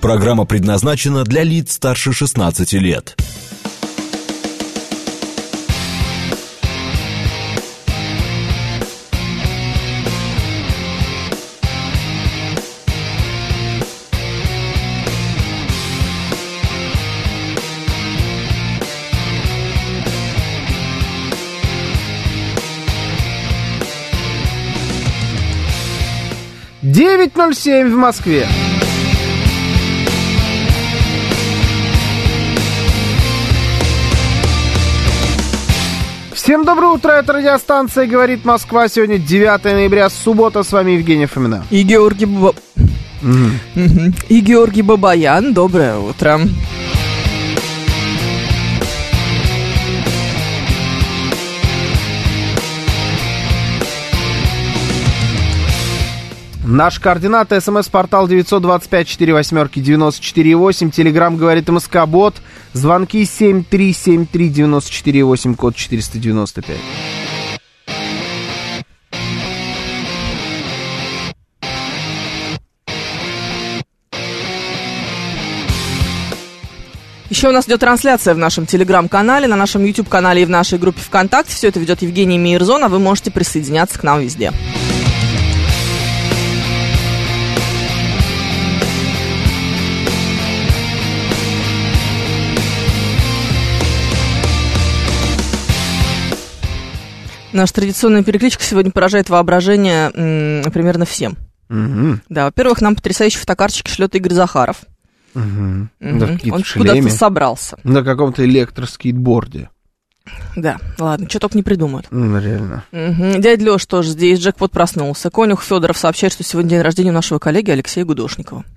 Программа предназначена для лиц старше 16 лет. «9:07 в Москве». Всем доброе утро, это радиостанция «Говорит Москва». Сегодня 9 ноября, суббота. С вами Евгений Фомина. И Георгий Бабаян. Доброе утро. Наши координаты: СМС-портал 925-48-94-8, Телеграм «Говорит МСК-бот», звонки 7373-94-8, код 495. Еще у нас идет трансляция в нашем Телеграм-канале, на нашем YouTube-канале и в нашей группе ВКонтакте. Все это ведет Евгений Мейерзон, а вы можете присоединяться к нам везде. Наша традиционная перекличка сегодня поражает воображение примерно всем. Угу. Да, во-первых, нам потрясающие фотокарточки шлет Игорь Захаров. Угу. Да, он куда-то собрался. На каком-то электроскейтборде. Да, ладно, что только не придумают. Реально. Угу. Дядя Лёш тоже здесь, джекпот проснулся. Конюх Федоров сообщает, что сегодня день рождения у нашего коллеги Алексея Гудошникова.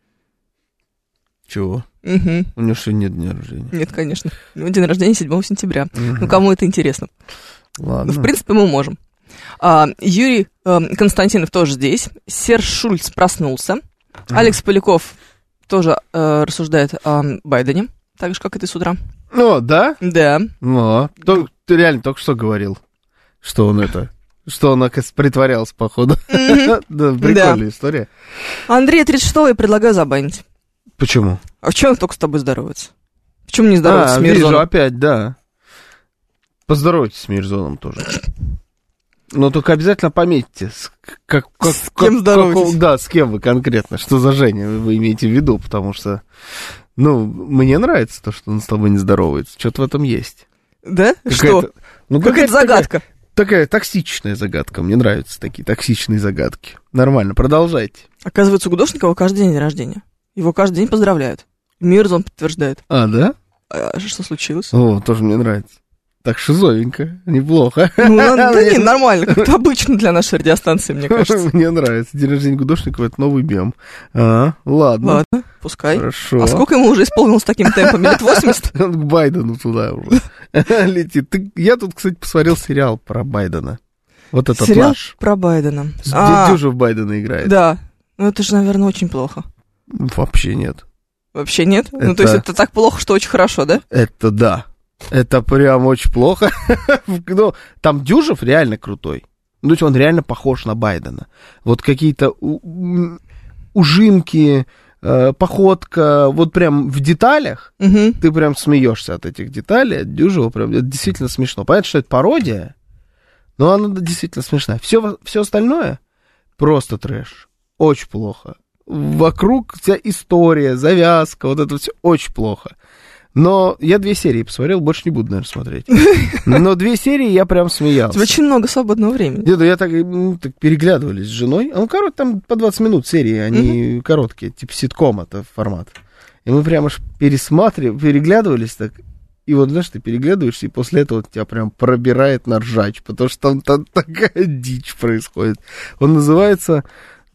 Чего? Угу. У него что, нет дня рождения? Нет, конечно. У него день рождения 7 сентября. Ну, кому это интересно? Ладно. Ну, в принципе, мы можем. Юрий Константинов тоже здесь. Серж Шульц проснулся. Алекс Поляков тоже рассуждает о Байдене, так же, как и ты с утра. Ну, да? Да. Ну, ты реально только что говорил, что он притворялся, походу. Да, прикольная история. Андрея 36-го я предлагаю забанить. Почему? А в чем он только с тобой здоровается? Почему не здоровается с Мирзоном? Вижу опять, да. Поздоровайтесь с Мирзоном тоже. Но только обязательно пометьте, с кем здороваетесь. Да, с кем вы конкретно, что за Женя вы имеете в виду, потому что, мне нравится то, что он с тобой не здоровается, что-то в этом есть. Да? Что? Какая-то загадка. Такая токсичная загадка, мне нравятся такие токсичные загадки. Нормально, продолжайте. Оказывается, у Гудошникова каждый день разрождения. Его каждый день поздравляют. Мирзон подтверждает. А, да? А что случилось? О, тоже мне нравится. Так шизовенько, неплохо. Нормально, как-то обычно для нашей радиостанции, мне кажется. Мне нравится. День рождения Гудошникова — это новый мем. Ладно. Ладно, пускай. Хорошо. А сколько ему уже исполнилось таким темпом? Лет 80? Он к Байдену туда уже летит. Я тут, кстати, посмотрел сериал про Байдена. Вот этот сериал наш. Про Байдена. Дюжев Байдена играет. Да. Ну это же, наверное, очень плохо. Вообще нет. Вообще нет? Ну то есть это так плохо, что очень хорошо, да? Это да. Это прям очень плохо. Но там Дюжев реально крутой. То есть он реально похож на Байдена. Вот какие-то ужимки, походка, вот прям в деталях. Ты прям смеешься от этих деталей. От Дюжева прям, это действительно смешно. Понятно, что это пародия, но она действительно смешная. Все остальное просто трэш. Очень плохо. Вокруг вся история, завязка, вот это все очень плохо. Но я 2 серии посмотрел, больше не буду, наверное, смотреть. Но 2 серии я прям смеялся. Очень много свободного времени. Деда, я так переглядывались с женой. Там по 20 минут серии, они короткие, типа ситком это формат. И мы прям аж переглядывались так. И вот, знаешь, ты переглядываешься, и после этого тебя прям пробирает на ржач, потому что там такая дичь происходит. Он называется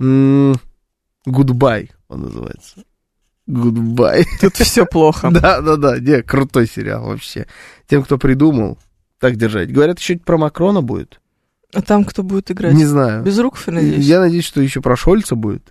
«Гудбай». Он называется. Goodbye. Тут все плохо. Да, крутой сериал вообще. Тем, кто придумал, так держать. Говорят, еще про Макрона будет. А там кто будет играть? Не знаю. Безруков, я надеюсь. Я надеюсь, что еще про Шольца будет.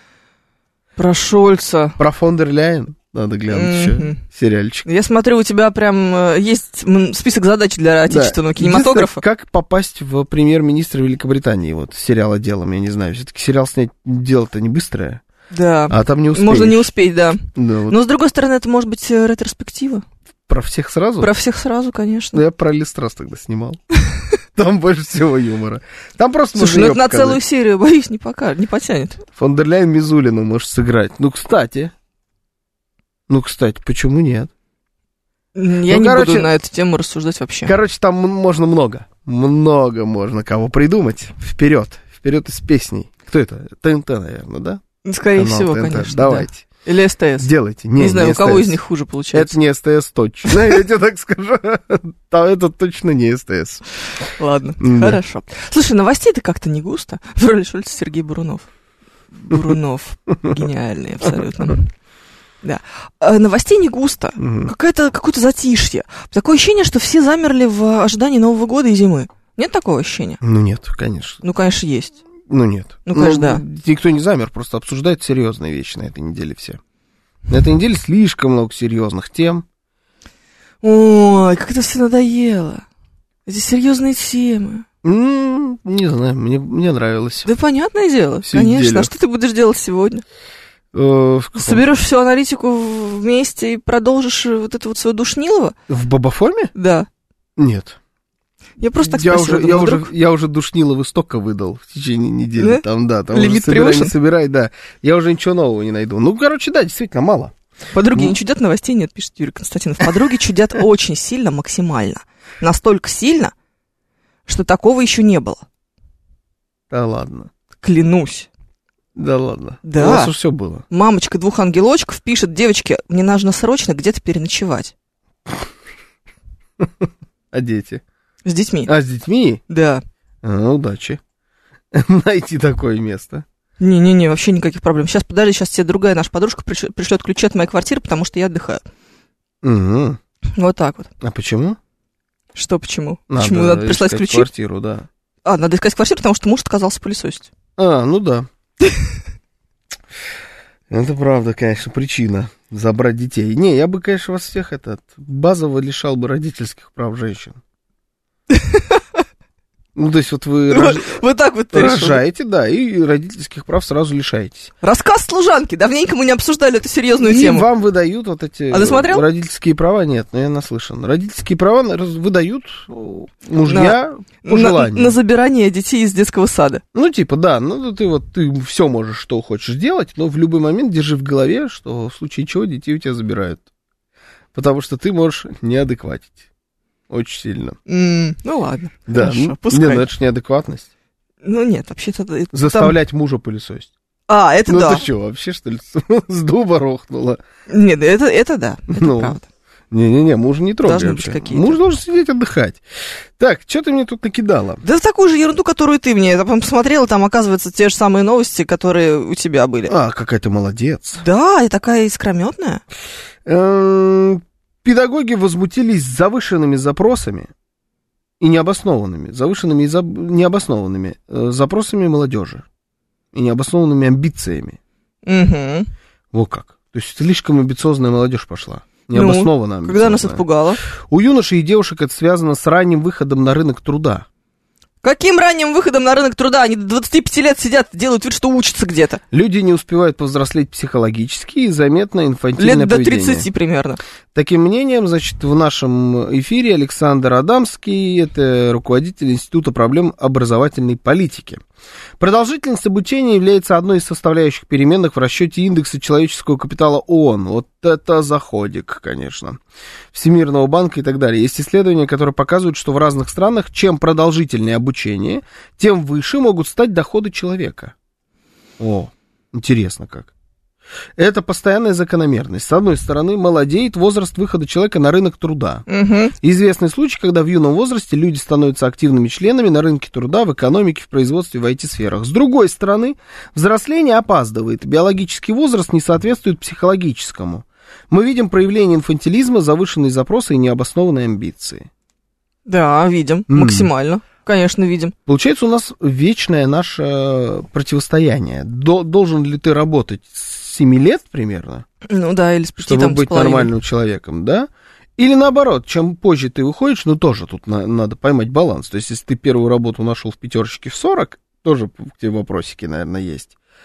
Про Шольца. Про фон дер Ляйен. Надо глянуть еще сериальчик. Я смотрю, у тебя прям есть список задач для отечественного кинематографа. Как попасть в премьер-министра Великобритании? Вот сериал «Делом», я не знаю. Все-таки сериал снять дело-то не быстрое. Да. А там не успеешь. Можно не успеть, да. Вот. Но, с другой стороны, это может быть ретроспектива. Про всех сразу? Про всех сразу, конечно. Ну, я про Листрас тогда снимал. Там больше всего юмора. Там просто... Слушай, ну это на целую серию, боюсь, не потянет. Фон дер Ляйен Мизулину можешь сыграть. Ну, кстати, почему нет? Я не буду на эту тему рассуждать вообще. Короче, там можно много можно кого придумать. Вперед из песней. Кто это? ТНТ, наверное, да? Скорее всего, конечно. Давайте. Да. Или СТС. Делайте. Не знаю, у кого из них хуже получается. Это не СТС точно. Я тебе так скажу. Это точно не СТС. Ладно, хорошо. Слушай, новостей-то как-то не густо. В роли Шульца Сергей Бурунов. Гениальный абсолютно. Да. Новостей не густо. Какое-то затишье. Такое ощущение, что все замерли в ожидании Нового года и зимы. Нет такого ощущения? Ну, нет, конечно. Ну, конечно, есть. Ну, нет. Ну, конечно, да. Никто не замер, просто обсуждают серьезные вещи на этой неделе все. На этой неделе слишком много серьезных тем. Ой, как это все надоело. Эти серьезные темы. Не знаю, мне нравилось. Да, понятное дело, всю конечно. неделю. А что ты будешь делать сегодня? Соберешь всю аналитику вместе и продолжишь вот это вот свое душнилово? В бабафоме? Да. Нет. Я просто так спросила. Я уже душнилово столько выдал в течение недели. Да? Там Лимит уже собирай, да. Я уже ничего нового не найду. Ну, короче, да, действительно, мало. Подруги не чудят, новостей нет, пишет Юрий Константинов. Подруги чудят очень сильно, максимально. Настолько сильно, что такого еще не было. Да ладно. Клянусь. Да ладно. Да. У нас уже все было. Мамочка 2 ангелочков пишет: девочки, мне нужно срочно где-то переночевать. А дети? С детьми. А, с детьми? Да. Удачи. Найти такое место. Не-не-не, вообще никаких проблем. Сейчас, подожди, сейчас тебе другая наша подружка пришлет ключи от моей квартиры, потому что я отдыхаю. Угу. Вот так вот. А почему? Что почему? Почему надо прислать ключи? Квартиру, да. Надо искать квартиру, потому что муж отказался пылесосить. Ну да. Это правда, конечно, причина забрать детей. Не, я бы, конечно, вас всех базово лишал бы родительских прав женщин. Ну, то есть вот вы вот так вот рожаете, да, и родительских прав сразу лишаетесь. Рассказ служанки. Давненько мы не обсуждали эту серьезную и тему. И вам выдают вот эти... А ты смотрел? Родительские права нет, но я наслышан. Родительские права выдают мужья по желанию. На забирание детей из детского сада. Ну, типа, да, ты все можешь, что хочешь делать, но в любой момент держи в голове, что в случае чего детей у тебя забирают. Потому что ты можешь неадекватить. Очень сильно. Ну ладно. Да, хорошо, пускай. Это же неадекватность. Ну нет, вообще-то... Заставлять мужа пылесосить. Это да. Ну ты что, вообще что ли с дуба рухнула? Нет, это да, это правда. Не-не-не, мужа не трогай Должны вообще. быть какие-то. Муж должен сидеть отдыхать. Так, что ты мне тут накидала? Да такую же ерунду, которую ты мне. Я посмотрела, там, оказывается, те же самые новости, которые у тебя были. Какая ты молодец. Да, и такая искрометная. Педагоги возмутились завышенными запросами и необоснованными, необоснованными запросами молодежи и необоснованными амбициями. Угу. Вот как. То есть слишком амбициозная молодежь пошла. Необоснованно амбициозная. Когда нас отпугало? У юношей и девушек это связано с ранним выходом на рынок труда. Каким ранним выходом на рынок труда? Они до 25 лет сидят, делают вид, что учатся где-то. Люди не успевают повзрослеть психологически и заметно инфантильное лет до поведение. 30 примерно. Таким мнением, значит, в нашем эфире Александр Адамский, это руководитель Института проблем образовательной политики. Продолжительность обучения является одной из составляющих переменных в расчете индекса человеческого капитала ООН. Вот это заходик, конечно. Всемирного банка и так далее. Есть исследования, которые показывают, что в разных странах чем продолжительнее обучение, тем выше могут стать доходы человека. Интересно как. Это постоянная закономерность. С одной стороны, молодеет возраст выхода человека на рынок труда. Угу. Известный случай, когда в юном возрасте люди становятся активными членами на рынке труда, в экономике, в производстве, в IT-сферах. С другой стороны, взросление опаздывает. Биологический возраст не соответствует психологическому. Мы видим проявление инфантилизма, завышенные запросы и необоснованные амбиции. Да, видим. Максимально. Конечно, видим. Получается, у нас вечное наше противостояние. Должен ли ты работать с 7 лет примерно? Ну да, или с 5, чтобы быть нормальным человеком, да? Или наоборот, чем позже ты выходишь, тоже тут надо поймать баланс. То есть, если ты первую работу нашел в 5 в 40, тоже к тебе вопросики, наверное, есть.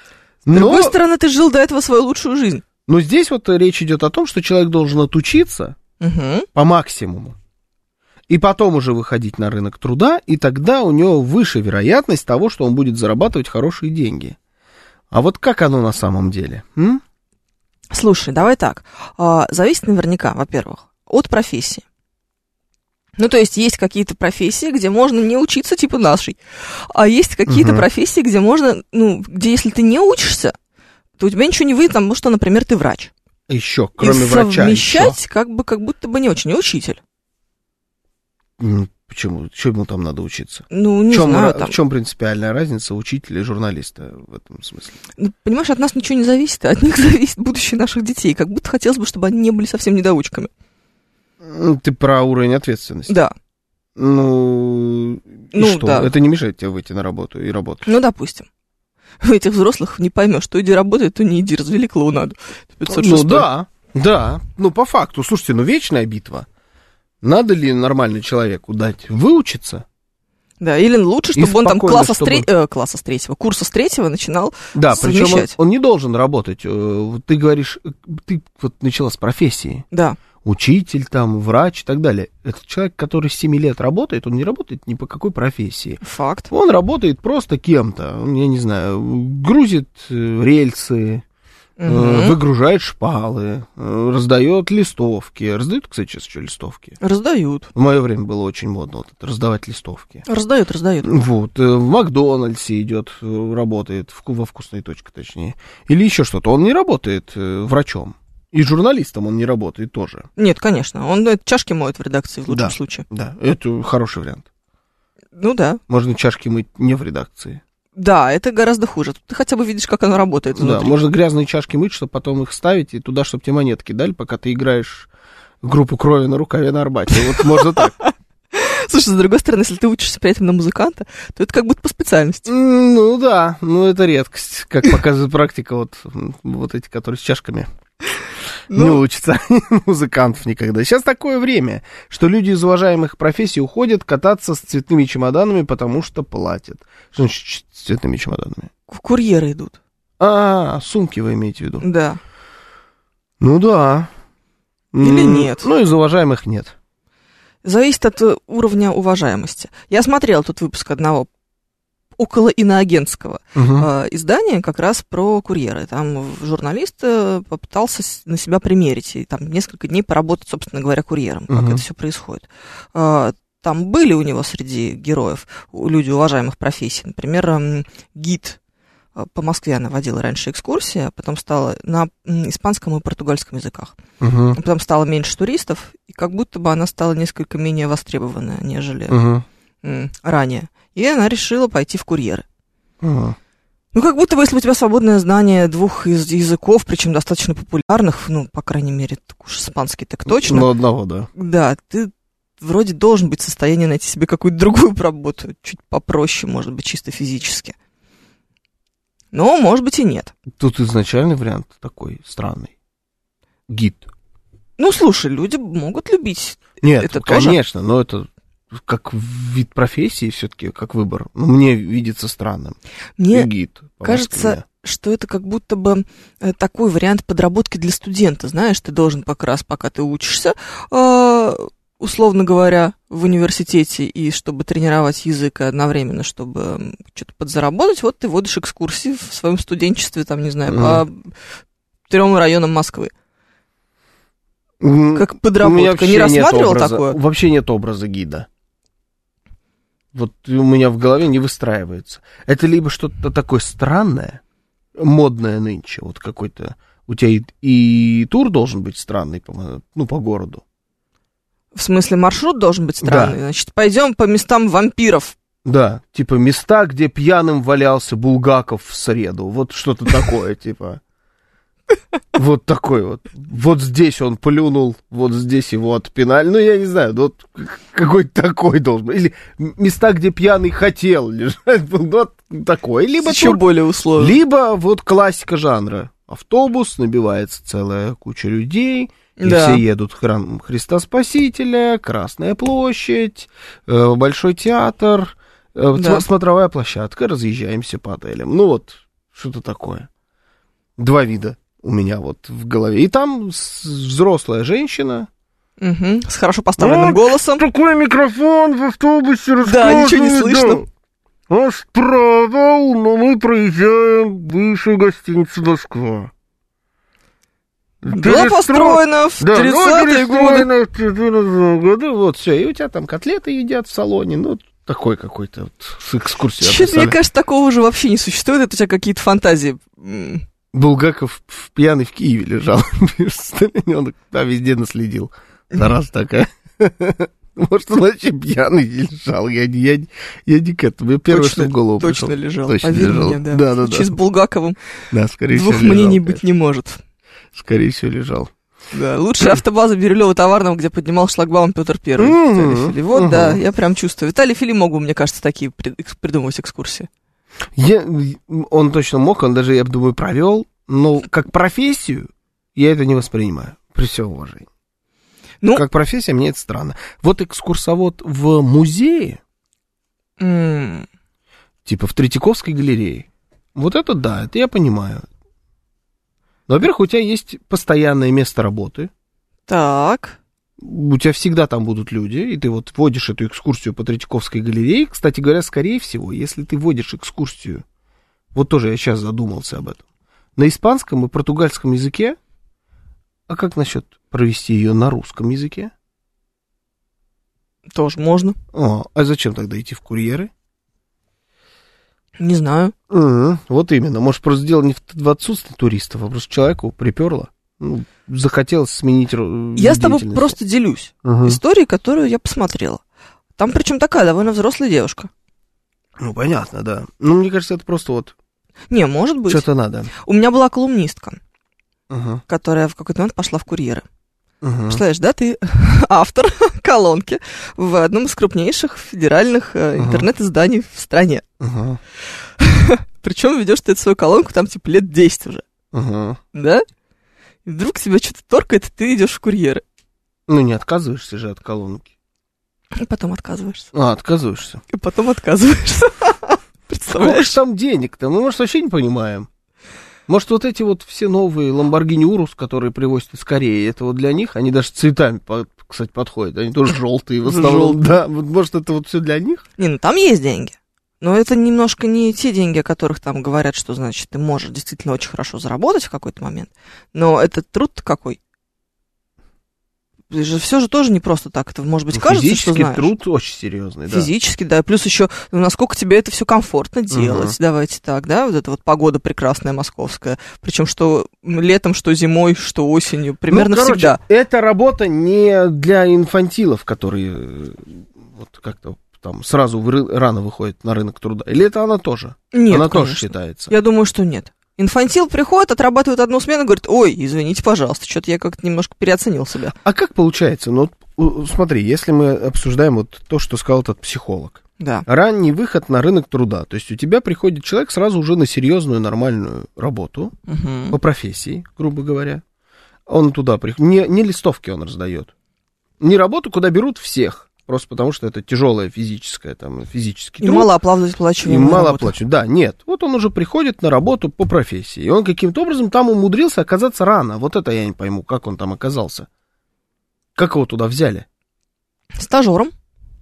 С другой стороны, ты жил до этого свою лучшую жизнь. Но здесь вот речь идет о том, что человек должен отучиться по максимуму, и потом уже выходить на рынок труда, и тогда у него выше вероятность того, что он будет зарабатывать хорошие деньги. А вот как оно на самом деле? Слушай, давай так. Зависит наверняка, во-первых, от профессии. Ну, то есть какие-то профессии, где можно не учиться, типа нашей, а есть какие-то профессии, где можно, где если ты не учишься, то у тебя ничего не выйдет, потому что, например, ты врач. Еще, кроме врача. Совмещать как будто бы не очень. Не учитель. Почему? Чему там надо учиться? Ну, не знаю. В чем принципиальная разница учителя и журналиста в этом смысле? Ну, понимаешь, от нас ничего не зависит, а от них зависит будущее наших детей. Как будто хотелось бы, чтобы они не были совсем недоучками. Ты про уровень ответственности? Да. Ну что? Да. Это не мешает тебе выйти на работу и работать? Ну, допустим. У этих взрослых не поймешь, то иди работай, то не иди, развели клоунаду. 506. Да. Ну, по факту. Слушайте, вечная битва. Надо ли нормальному человеку дать выучиться? Да, или лучше, чтобы он там курса с третьего начинал совмещать. Причем он не должен работать. Ты говоришь, ты вот начала с профессии. Да. Учитель, там, врач и так далее. Это человек, который с 7 лет работает, он не работает ни по какой профессии. Факт. Он работает просто кем-то. Он, я не знаю, грузит рельсы, выгружает шпалы, раздает листовки. Раздают, кстати, сейчас еще листовки? Раздают. В мое время было очень модно вот это, раздавать листовки. Раздают. Вот. В Макдональдсе идет, работает, во вкусной точке, точнее. Или еще что-то. Он не работает врачом. И журналистом он не работает тоже. Нет, конечно. Он чашки моет в редакции в лучшем случае. Да, это хороший вариант. Ну да. Можно чашки мыть не в редакции. Да, это гораздо хуже. Ты хотя бы видишь, как оно работает внутри. Да, можно грязные чашки мыть, чтобы потом их ставить и туда, чтобы тебе монетки дали, пока ты играешь в группу крови на рукаве на Арбате. Вот можно так. Слушай, с другой стороны, если ты учишься при этом на музыканта, то это как будто по специальности. Ну да, это редкость, как показывает практика, вот эти, которые с чашками. Не учатся музыкантов никогда. Сейчас такое время, что люди из уважаемых профессий уходят кататься с цветными чемоданами, потому что платят. Что значит с цветными чемоданами? Курьеры идут. Сумки вы имеете в виду? Да. Ну да. Или нет? Из уважаемых нет. Зависит от уровня уважаемости. Я смотрела тут выпуск одного около иноагентского издания как раз про курьеры. Там журналист попытался на себя примерить и там несколько дней поработать, собственно говоря, курьером, как это все происходит. Там были у него среди героев люди уважаемых профессий. Например, гид по Москве она водила раньше экскурсии, а потом стала на испанском и португальском языках. Потом стало меньше туристов, и как будто бы она стала несколько менее востребованная, нежели ранее. И она решила пойти в курьеры. Ну, как будто бы, если у тебя свободное знание 2 языков, причем достаточно популярных, по крайней мере, уж испанский так точно. Ну, одного, да. Да, ты вроде должен быть в состоянии найти себе какую-то другую работу, чуть попроще, может быть, чисто физически. Но, может быть, и нет. Тут изначальный вариант такой странный. Гид. Ну, слушай, люди могут любить Нет, это тоже. Конечно, но это как вид профессии все-таки, как выбор. Мне видится странным. Мне гид, кажется, что это как будто бы такой вариант подработки для студента. Знаешь, ты должен как раз, пока ты учишься, условно говоря, в университете, и чтобы тренировать язык и одновременно, чтобы что-то подзаработать, вот ты водишь экскурсии в своем студенчестве, там, не знаю, по 3 районам Москвы. Как подработка. Не рассматривал такое? Вообще нет образа гида. Вот у меня в голове не выстраивается. Это либо что-то такое странное, модное нынче, вот какой-то... У тебя и тур должен быть странный, по городу. В смысле, маршрут должен быть странный? Да. Значит, пойдем по местам вампиров. Да, типа места, где пьяным валялся Булгаков в среду. Вот что-то такое, типа... Вот такой вот. Вот здесь он плюнул, вот здесь его отпинали. Ну, я не знаю, вот какой-то такой должен быть. Или места, где пьяный хотел лежать. Вот такой. Либо еще более условно. Либо вот классика жанра. Автобус, набивается целая куча людей, и все едут в храм Христа Спасителя, Красная площадь, Большой театр, смотровая площадка, разъезжаемся по отелям. Ну, вот, что-то такое. 2 вида у меня вот в голове. И там взрослая женщина. Угу, с хорошо поставленным голосом. Такой микрофон в автобусе рассказывает. Да, ничего не слышно. А справа мы проезжаем выше гостиницы «Москва». Была построена в 30-е годы. Вот, все. И у тебя там котлеты едят в салоне. Ну, такой какой-то вот с экскурсией. Чё-то, мне кажется, такого уже вообще не существует. Это у тебя какие-то фантазии. Булгаков пьяный в Киеве лежал. Он там везде наследил. Раз такая. Может, он вообще пьяный лежал. Я не к этому. Я первый, что в голову пришел. Точно лежал. Точно Поверь лежал. мне, да. Да. С Булгаковым. Да, скорее всего, двух мнений быть не может. Скорее всего, лежал. Да, лучшая автобаза Бирюлева-Товарного, где поднимал шлагбаум Петр Первый. Виталий Фили. Вот, да, я прям чувствую. Виталий Фили мог бы, мне кажется, такие придумывать экскурсии. Он точно мог, он даже, я думаю, провел. Но как профессию я это не воспринимаю. При всем уважении. Ну, как профессия, мне это странно. Вот экскурсовод в музее, типа в Третьяковской галерее, вот это да, это я понимаю. Но, во-первых, у тебя есть постоянное место работы. Так. У тебя всегда там будут люди, и ты вот вводишь эту экскурсию по Третьяковской галерее. Кстати говоря, скорее всего, если ты вводишь экскурсию, вот тоже я сейчас задумался об этом, на испанском и португальском языке, а как насчет провести ее на русском языке? Тоже можно. А зачем тогда идти в курьеры? Не знаю. Вот именно. Может, просто дело не в отсутствии туристов, а просто человеку приперло. Ну, захотелось сменить Я с тобой просто делюсь историей, которую я посмотрела. Там причем такая довольно взрослая девушка. Ну, понятно, да. Ну, мне кажется, это просто вот... Не, может быть. Что-то надо. У меня была колумнистка, которая в какой-то момент пошла в курьеры. Представляешь, да, ты автор колонки в одном из крупнейших федеральных интернет-изданий в стране. Причем ведешь ты эту свою колонку там типа лет 10 уже. Да? И вдруг тебя что-то торкает, и ты идешь в курьеры. Ну, не отказываешься же от колонки. И потом отказываешься. Отказываешься. И потом отказываешься. Представляешь? Сколько же там денег-то? Мы, может, вообще не понимаем. Может, вот эти вот все новые Lamborghini Urus, которые привозят из Кореи, это вот для них? Они даже цветами, кстати, подходят. Они тоже желтые в основном. Да, может, это вот все для них? Не, ну там есть деньги. Но это немножко не те деньги, о которых там говорят, что, значит, ты можешь действительно очень хорошо заработать в какой-то момент. Но этот труд-то какой? Все же тоже не просто так. Это, может быть, кажется, что знаешь. Физический труд очень серьезный, да. Физически, да. Плюс еще, насколько тебе это все комфортно делать. Давайте так, да. Вот эта вот погода прекрасная московская. Причем что летом, что зимой, что осенью. Примерно всегда. Это работа не для инфантилов, которые вот как-то там сразу рано выходят на рынок труда. Или это она тоже? Нет, она конечно. Тоже считается? Я думаю, что нет. Инфантил приходит, отрабатывает одну смену, говорит: ой, извините, пожалуйста, что-то я как-то немножко переоценил себя. А как получается? Ну, смотри, если мы обсуждаем вот то, что сказал этот психолог. Да. Ранний выход на рынок труда. То есть у тебя приходит человек сразу уже на серьезную, нормальную работу по профессии, грубо говоря. Он туда приходит. Не листовки он раздает. Не работу, куда берут всех. Просто потому, что это тяжелая физический труд. И малооплачиваемая работа. Малооплачиваемая, да, нет. Вот он уже приходит на работу по профессии. И он каким-то образом там умудрился оказаться рано. Вот это я не пойму, как он там оказался. Как его туда взяли? Стажером.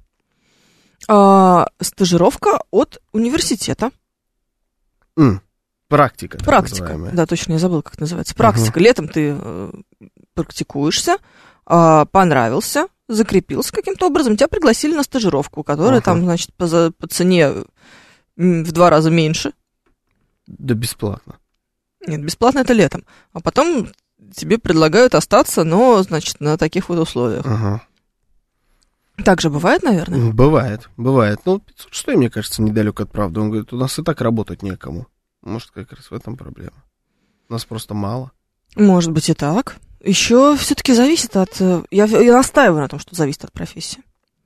Стажировка от университета. Практика. Практика, да, точно, я забыла, как это называется. Практика. Летом ты практикуешься, понравился, закрепился каким-то образом, тебя пригласили на стажировку, которая там, значит, по цене в 2 раза меньше. Да бесплатно. Нет, бесплатно это летом. А потом тебе предлагают остаться, но, значит, на таких вот условиях. Так же бывает, наверное? Бывает. Ну, 506, мне кажется, недалек от правды. Он говорит, у нас и так работать некому. Может, как раз в этом проблема. Нас просто мало. Может быть и так. Еще все-таки зависит от... Я настаиваю на том, что зависит от профессии.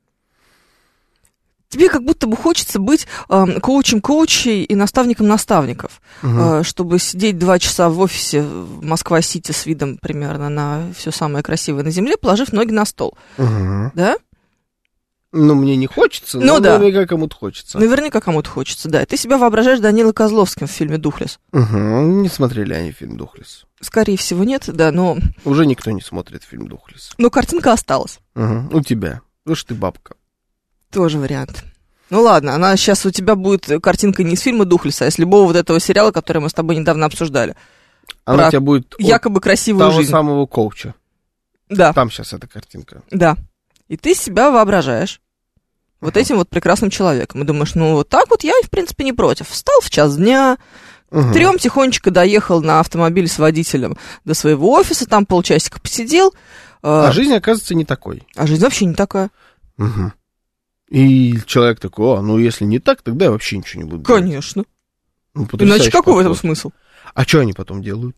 Тебе как будто бы хочется быть коучем коучей и наставником наставников, чтобы сидеть 2 часа в офисе в Москва-Сити с видом примерно на все самое красивое на земле, положив ноги на стол. Да? Ну, мне не хочется, но наверняка кому-то хочется. Наверняка кому-то хочется, да. И ты себя воображаешь Данилой Козловским в фильме «Духлесс». Угу. Не смотрели они фильм «Духлесс». Скорее всего, нет, да, но... Уже никто не смотрит фильм «Духлесс». Но картинка осталась. Угу. У тебя. Ну что ты бабка. Тоже вариант. Ну ладно, она сейчас у тебя будет картинка не из фильма «Духлесса», а из любого вот этого сериала, который мы с тобой недавно обсуждали. Она у тебя будет якобы красивую того жизнь. Самого коуча. Да. Там сейчас эта картинка. Да. И ты себя воображаешь вот этим вот прекрасным человеком. И думаешь, ну вот так вот я, в принципе, не против. Встал в час дня, к 3 тихонечко доехал на автомобиле с водителем до своего офиса, там полчасика посидел. А жизнь, оказывается, не такой. А жизнь вообще не такая. Угу. И человек такой, ну если не так, тогда я вообще ничего не буду делать. Конечно. Ну, иначе какой в этом смысл? А что они потом делают?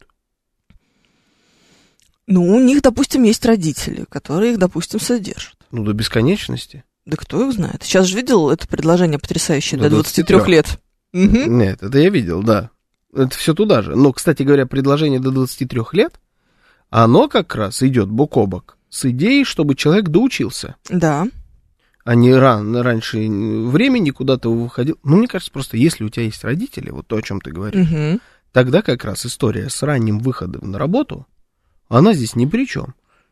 Ну, у них, допустим, есть родители, которые их, допустим, содержат. Ну, до бесконечности. Да кто их знает? Сейчас же видел это предложение потрясающее до 23 лет? Угу. Нет, это я видел, да. Это все туда же. Но, кстати говоря, предложение до 23 лет, оно как раз идет бок о бок с идеей, чтобы человек доучился. Да. А не раньше времени куда-то выходил. Ну, мне кажется, просто если у тебя есть родители, вот то, о чем ты говоришь, тогда как раз история с ранним выходом на работу, она здесь ни при чем.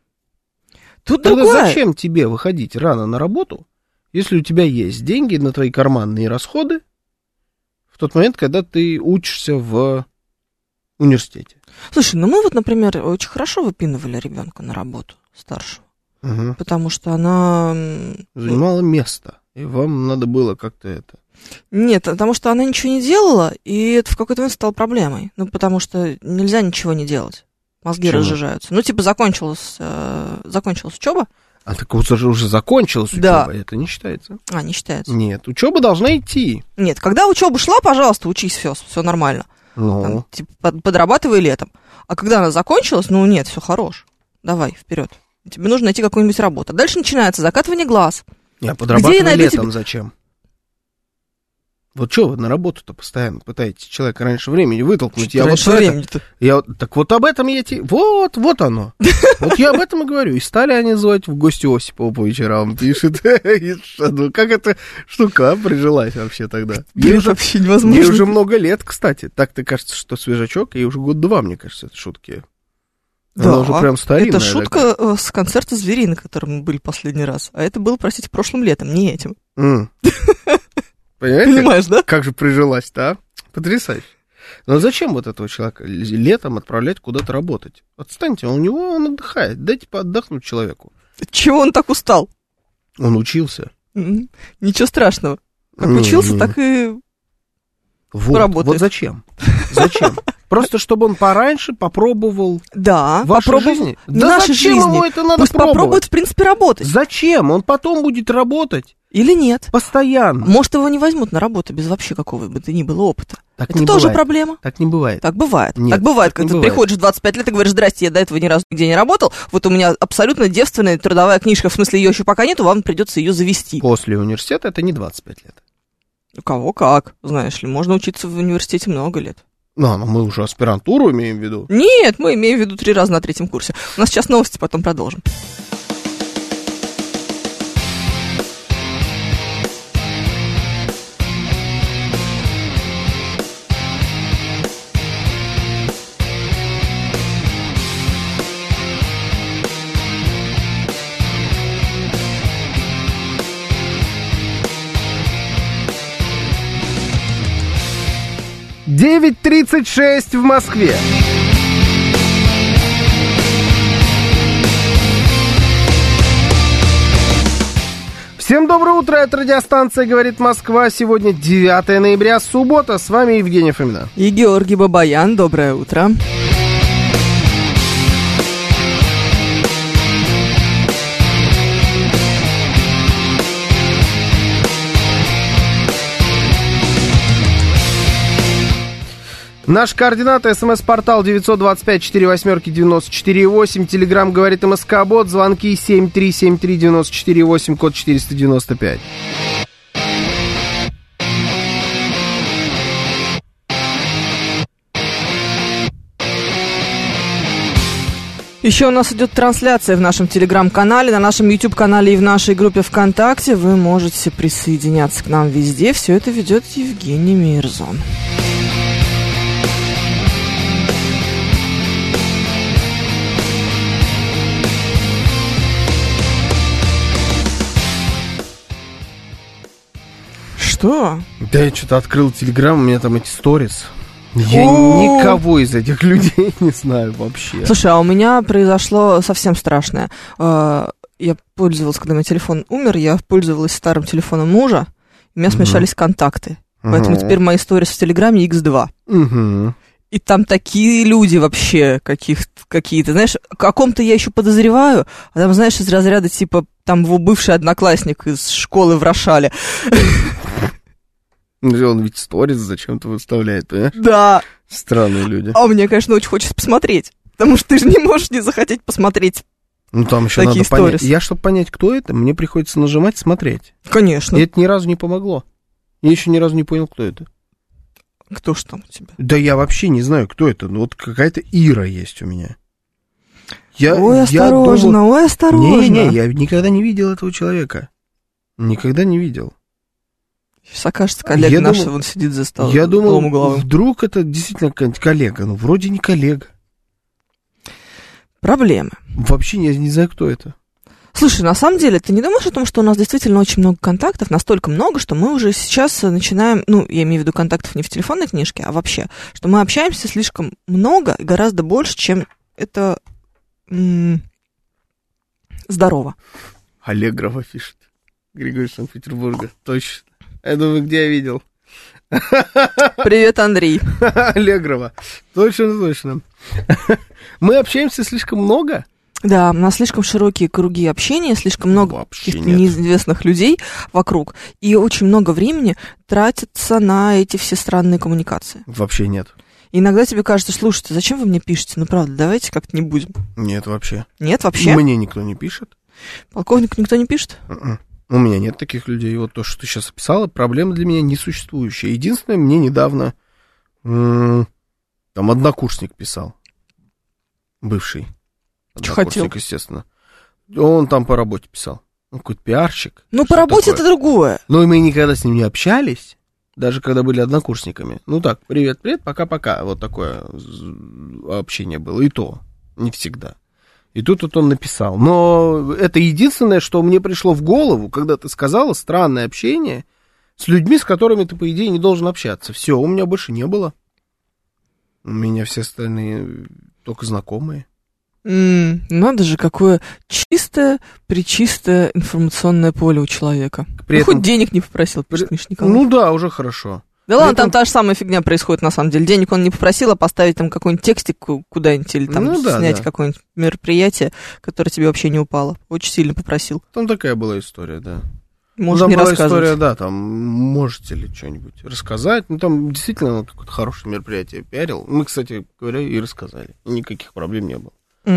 Тут тогда другое. Зачем тебе выходить рано на работу, если у тебя есть деньги на твои карманные расходы в тот момент, когда ты учишься в университете? Слушай, ну мы вот, например, очень хорошо выпинывали ребенка на работу старшего, потому что она... занимала место, и вам надо было как-то это... Нет, потому что она ничего не делала, и это в какой-то момент стало проблемой. Ну, потому что нельзя ничего не делать. Мозги разжижаются. Ну, типа, закончилась учеба. А так уже закончилась учеба, это не считается. А, не считается. Нет, учеба должна идти. Нет, когда учеба шла, пожалуйста, учись, все нормально. Ну. Там, типа, подрабатывай летом. А когда она закончилась, ну нет, все хорош. Давай, вперед. Тебе нужно найти какую-нибудь работу. Дальше начинается закатывание глаз. А подрабатывай летом зачем? Вот что вы на работу-то постоянно пытаетесь человека раньше времени вытолкнуть? Так вот об этом я тебе... Вот оно. Вот я об этом и говорю. И стали они звать в гости Осипова по вечерам, пишет. Ну, как эта штука прижилась вообще тогда? Ей вообще невозможно. Ей уже много лет, кстати. Так-то кажется, что свежачок, ей уже 2 года, мне кажется, это шутки. Да, она уже прям старинная. Это шутка такая. С концерта «Звери», на котором мы были последний раз. А это было, простите, прошлым летом, не этим. Понимаете? Понимаешь, да? Как же прижилась-то, а? Потрясающе. Но зачем вот этого человека летом отправлять куда-то работать? Отстаньте, он отдыхает. Дайте поотдохнуть человеку. Чего он так устал? Он учился. Ничего страшного. Как учился, так и поработает. Вот зачем? Зачем? Просто чтобы он пораньше попробовал вашей жизни. Да зачем ему это надо Пусть пробовать? попробует, в принципе, работать. Зачем? Он потом будет работать. Или нет. Постоянно. Может, его не возьмут на работу без вообще какого бы то ни было опыта. Так это тоже проблема. Так не бывает. Так бывает. Нет, так бывает, так когда ты приходишь в 25 лет и говоришь: здрасте, я до этого ни разу нигде не работал, вот у меня абсолютно девственная трудовая книжка, в смысле ее еще пока нету, вам придется ее завести. После университета это не 25 лет. У кого как, знаешь ли, можно учиться в университете много лет. Но мы уже аспирантуру имеем в виду. Нет, мы имеем в виду 3 раза на 3-м курсе. У нас сейчас новости, потом продолжим. — 9:36 в Москве. Всем доброе утро, это радиостанция «Говорит Москва». Сегодня 9 ноября, суббота. С вами Евгения Фомина. И Георгий Бабаян. Доброе утро. Наши координаты: СМС-портал 925-48-94-8, Телеграм «Говорит МСК-бот», звонки 7373-94-8, код 495. Еще у нас идет трансляция в нашем телеграм-канале, на нашем YouTube-канале и в нашей группе ВКонтакте. Вы можете присоединяться к нам везде. Все это ведет Евгений Мирзон. Что? Да, я что-то открыл Телеграм, у меня там эти сторис. Я никого из этих людей не знаю вообще. Слушай, а у меня произошло совсем страшное. Я пользовалась, когда мой телефон умер, я пользовалась старым телефоном мужа, у меня смешались контакты. Поэтому теперь мои сторис в Телеграме X2. И там такие люди вообще какие-то, знаешь, о каком-то я еще подозреваю, а там, знаешь, из разряда типа, там его бывший одноклассник из школы в Рошале. Он ведь сторис зачем-то выставляет, понимаешь? Да. Странные люди. А мне, конечно, очень хочется посмотреть, потому что ты же не можешь не захотеть посмотреть. Ну, там еще такие надо понять. сторис. Я, чтобы понять, кто это, мне приходится нажимать, смотреть. Конечно. И это ни разу не помогло. Я еще ни разу не понял, кто это. Кто ж там у тебя? Да я вообще не знаю, кто это. Ну, вот какая-то Ира есть у меня. Ой, осторожно, ой, осторожно. Не, я никогда не видел этого человека. Никогда не видел. Сейчас окажется, коллега наш, он сидит за столом. Я думал, вдруг это действительно какая-нибудь коллега. Ну, вроде не коллега. Проблемы. Вообще не знаю, кто это. Слушай, на самом деле, ты не думаешь о том, что у нас действительно очень много контактов, настолько много, что мы уже сейчас начинаем, ну, я имею в виду контактов не в телефонной книжке, а вообще, что мы общаемся слишком много и гораздо больше, чем это здорово. Аллегрова пишет. Григорий Санкт-Петербурга. Точно. Я думаю, где я видел? Привет, Андрей. Аллегрова. Точно. Мы общаемся слишком много? Да, у нас слишком широкие круги общения, слишком много каких-то неизвестных людей вокруг, и очень много времени тратится на эти все странные коммуникации. Вообще нет. И иногда тебе кажется, слушайте, зачем вы мне пишете? Ну, правда, давайте как-то не будем. Нет, вообще. Нет, вообще? Мне никто не пишет. Полковнику никто не пишет? У меня нет таких людей. Вот то, что ты сейчас описала, проблема для меня несуществующая. Единственное, мне недавно там однокурсник писал. Бывший. Что хотел? Естественно. Он там по работе писал. Он какой-то пиарщик. Ну, по работе это другое. Но мы никогда с ним не общались, даже когда были однокурсниками. Ну так, привет, пока-пока. Вот такое общение было. И то, не всегда. И тут вот он написал. Но это единственное, что мне пришло в голову, когда ты сказала странное общение с людьми, с которыми ты, по идее, не должен общаться. Все, у меня больше не было. У меня все остальные только знакомые. Надо же, какое чистое, пречистое информационное поле у человека. При этом... Хоть денег не попросил, пишет Миша Николаев. Ну да, уже хорошо. Да ладно, там та же самая фигня происходит на самом деле. Денег он не попросил, а поставить там какой-нибудь текстик куда-нибудь или там снять какое-нибудь мероприятие, которое тебе вообще не упало. Очень сильно попросил. Там такая была история, да. Может, не рассказывать. История, да, там можете ли что-нибудь рассказать. Ну, там действительно какое-то хорошее мероприятие пиарил. Мы, кстати говоря, и рассказали. Никаких проблем не было.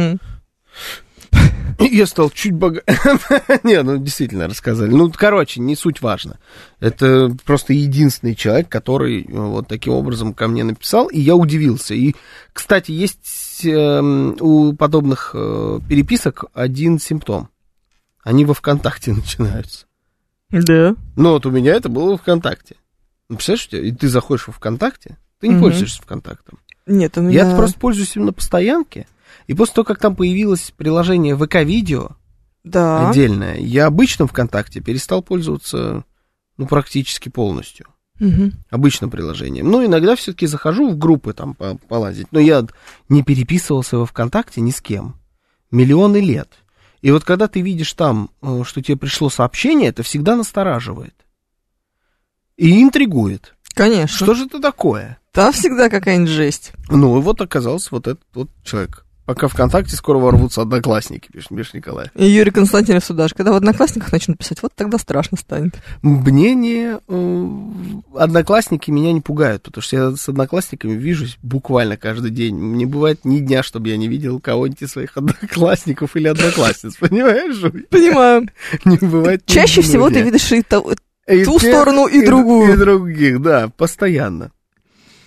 Я стал чуть богаче. Не, ну действительно рассказали. Ну, короче, не суть важно. Это просто единственный человек, который вот таким образом ко мне написал, и я удивился. И, кстати, есть у подобных переписок один симптом. Они во ВКонтакте начинаются. Да. Ну, вот у меня это было во ВКонтакте. Ну, представляешь, и ты заходишь во ВКонтакте, ты не пользуешься ВКонтактом. Нет, у меня... Я просто пользуюсь им на постоянке. И после того, как там появилось приложение ВК-видео отдельное, я обычным ВКонтакте перестал пользоваться, ну, практически полностью. Обычным приложением. Ну, иногда все-таки захожу в группы там полазить, но я не переписывался во ВКонтакте ни с кем. Миллионы лет. И вот когда ты видишь там, что тебе пришло сообщение, это всегда настораживает. И интригует. Конечно. Что же это такое? Там всегда какая-нибудь жесть. Ну, и вот оказался вот этот вот человек. Пока ВКонтакте скоро ворвутся одноклассники, пишет Миша Николаев. И Юрий Константинов сюда же. Когда в одноклассниках начнут писать, вот тогда страшно станет. Мне одноклассники меня не пугают, потому что я с одноклассниками вижусь буквально каждый день. Не бывает ни дня, чтобы я не видел кого-нибудь из своих одноклассников или одноклассниц. Понимаешь, Жуль? Понимаю. Не бывает. Чаще всего ты видишь и ту сторону, и другую. И других, да, постоянно.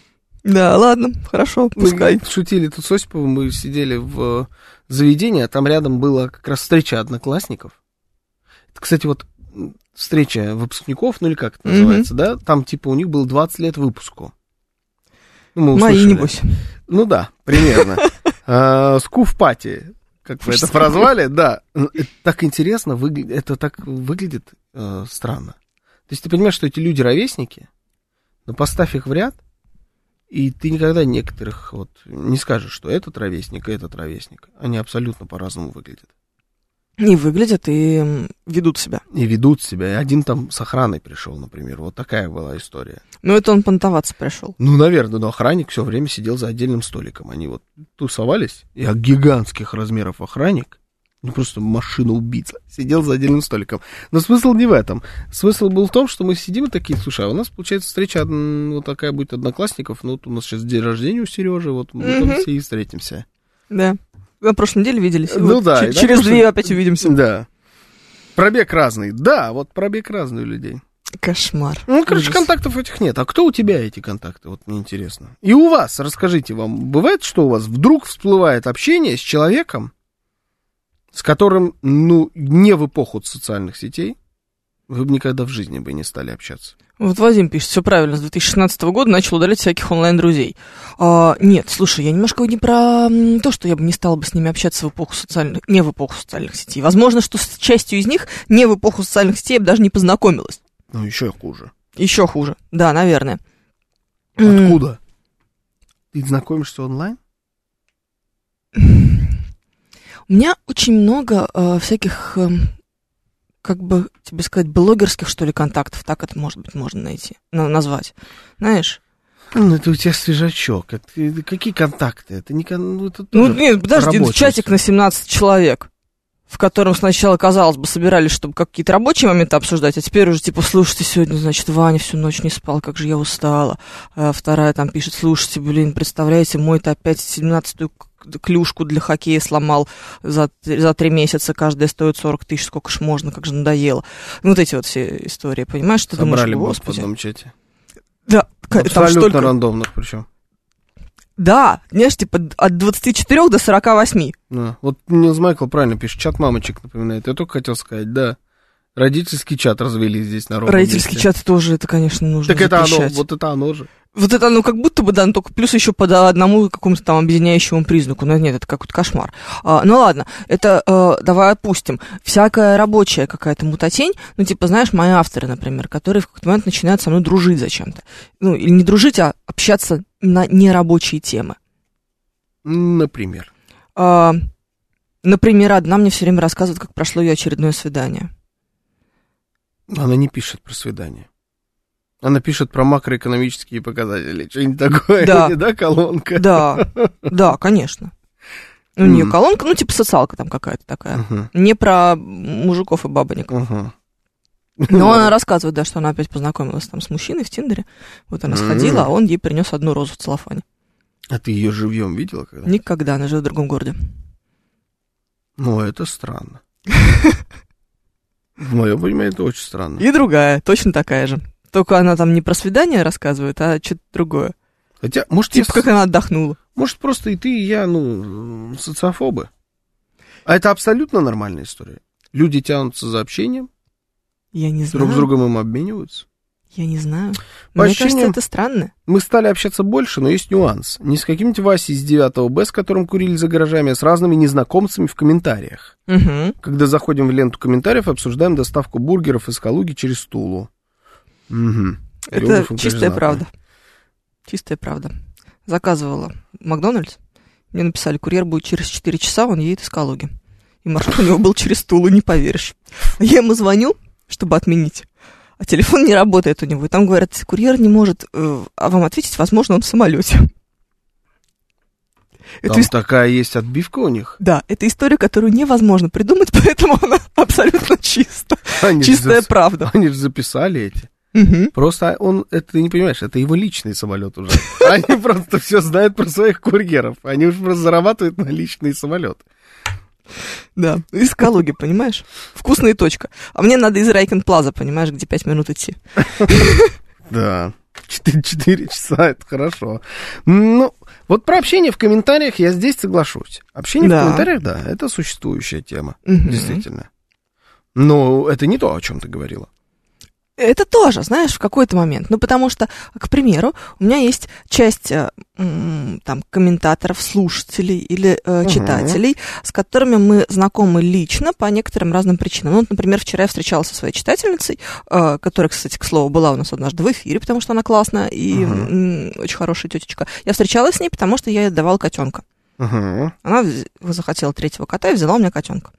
Да, ладно, хорошо, пускай. Мы шутили тут с Осиповым, мы сидели в заведении, а там рядом была как раз встреча одноклассников. Это, кстати, вот встреча выпускников, ну или как это называется, да? Там типа у них было 20 лет выпуску. Ну, мои, небось. Ну да, примерно. Скуф-пати, как вы это прозвали, да. Это так интересно, это так выглядит странно. То есть ты понимаешь, что эти люди ровесники, но поставь их в ряд, и ты никогда некоторых вот не скажешь, что этот ровесник и этот ровесник. Они абсолютно по-разному выглядят. И выглядят, и ведут себя. И ведут себя. И один там с охраной пришел, например. Вот такая была история. Ну, это он понтоваться пришел. Ну, наверное, но охранник все время сидел за отдельным столиком. Они вот тусовались, и гигантских размеров охранник, ну, просто машина-убийца, сидел за отдельным столиком. Но смысл не в этом. Смысл был в том, что мы сидим и такие, слушай, а у нас, получается, встреча вот такая будет одноклассников. Ну, вот у нас сейчас день рождения у Сережи, вот мы там все и встретимся. Да. На прошлой неделе виделись. Ну вот да. Через 2 опять увидимся. Да. Пробег разный. Да, вот пробег разный у людей. Кошмар. Ну, короче, контактов этих нет. А кто у тебя эти контакты? Вот мне интересно. И у вас, расскажите, вам бывает, что у вас вдруг всплывает общение с человеком, с которым, ну, не в эпоху социальных сетей, вы бы никогда в жизни бы не стали общаться? Вот Вадим пишет, все правильно, с 2016 года начал удалять всяких онлайн-друзей. Нет, слушай, я немножко не про то, что я бы не стала бы с ними общаться не в эпоху социальных сетей. Возможно, что с частью из них не в эпоху социальных сетей я бы даже не познакомилась. Ну, еще хуже. Еще хуже, да, наверное. Откуда? Ты знакомишься онлайн? У меня очень много всяких... как бы тебе сказать, блогерских, что ли, контактов, так это, может быть, можно найти, назвать, знаешь? Ну, это у тебя свежачок, какие контакты? Это не... нет, подожди, чатик на 17 человек, в котором сначала, казалось бы, собирались, чтобы какие-то рабочие моменты обсуждать, а теперь уже, типа, слушайте, сегодня, значит, Ваня всю ночь не спал, как же я устала. А вторая там пишет, слушайте, блин, представляете, мой-то опять 17-ю клюшку для хоккея сломал за 3 месяца, каждая стоит 40 тысяч, сколько ж можно, как же надоело. Ну, вот эти вот все истории, понимаешь, что собрали думаешь, господи. В одном чате. Да. Абсолютно там рандомных причем. Да, знаешь, типа от 24 до 48. Да. Вот Нилс Майкл правильно пишет, чат мамочек напоминает. Я только хотел сказать, да. Родительский чат развели здесь на ровном Родительский месте. чат тоже, это, конечно, нужно так запрещать. Это оно, вот это оно же. Вот это оно как будто бы, да, но только плюс еще по одному какому-то там объединяющему признаку. Но нет, это какой-то кошмар. Ну ладно, это давай отпустим. Всякая рабочая какая-то мутатень, ну типа, знаешь, мои авторы, например, которые в какой-то момент начинают со мной дружить зачем-то. Ну, или не дружить, а общаться на нерабочие темы. Например? Например, одна мне все время рассказывает, как прошло ее очередное свидание. Она не пишет про свидание. Она пишет про макроэкономические показатели. Что-нибудь такое, да, колонка? Да, конечно. У нее колонка, ну, типа социалка там какая-то такая. Не про мужиков и бабоников. Но она рассказывает, да, что она опять познакомилась там с мужчиной в Тиндере. Вот она сходила, а он ей принес одну розу в целлофане. А ты ее живьем видела когда? Никогда, она живет в другом городе. Ну, это странно. В моем понимании, это очень странно. И другая, точно такая же. Только она там не про свидание рассказывает, а что-то другое. Хотя, может, типа, как она отдохнула. Может, просто и ты, и я, ну, социофобы. А это абсолютно нормальная история. Люди тянутся за общением. Я не знаю. Друг с другом им обмениваются. Я не знаю. Мне кажется, это странно. Мы стали общаться больше, но есть нюанс. Не с каким-нибудь Васей из 9 Б, с которым курили за гаражами, а с разными незнакомцами в комментариях. Угу. Когда заходим в ленту комментариев, обсуждаем доставку бургеров из Калуги через Тулу. Угу. Это чистая правда. Чистая правда. Заказывала в Макдональдс. Мне написали, курьер будет через 4 часа, он едет из Калуги. И маршрут у него был через Тулу, не поверишь. Я ему звоню, чтобы отменить. А телефон не работает у него. И там говорят, курьер не может вам ответить, возможно, он в самолете. Там такая есть отбивка у них? Да, это история, которую невозможно придумать, поэтому она абсолютно чистая правда. Они же записали эти. Угу. Просто это ты не понимаешь, это его личный самолет уже. Они просто все знают про своих курьеров. Они уже просто зарабатывают на личный самолет. Да, из Калуги, понимаешь? Вкусная точка. А мне надо из Райкен Плаза, понимаешь, где 5 минут идти. Да. 4 часа, это хорошо. Ну, вот про общение в комментариях я здесь соглашусь. Общение в комментариях, да, это существующая тема, действительно. Но это не то, о чем ты говорила. Это тоже, знаешь, в какой-то момент. Ну, потому что, к примеру, у меня есть часть там комментаторов, слушателей или читателей, с которыми мы знакомы лично по некоторым разным причинам. Ну, например, вчера я встречалась со своей читательницей, которая, кстати, к слову, была у нас однажды в эфире, потому что она классная и очень хорошая тетечка. Я встречалась с ней, потому что я ей давала котенка. Она захотела 3-го кота и взяла у меня котенка.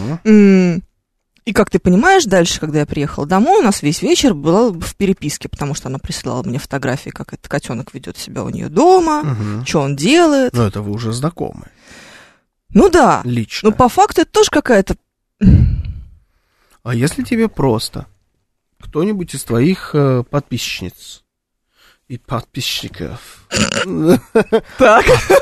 И, как ты понимаешь, дальше, когда я приехала домой, у нас весь вечер была в переписке, потому что она присылала мне фотографии, как этот котенок ведет себя у нее дома, что он делает. Ну, это вы уже знакомы. Ну да. Лично. Но по факту это тоже какая-то... А если тебе просто кто-нибудь из твоих подписчиц и подписчиков... Так.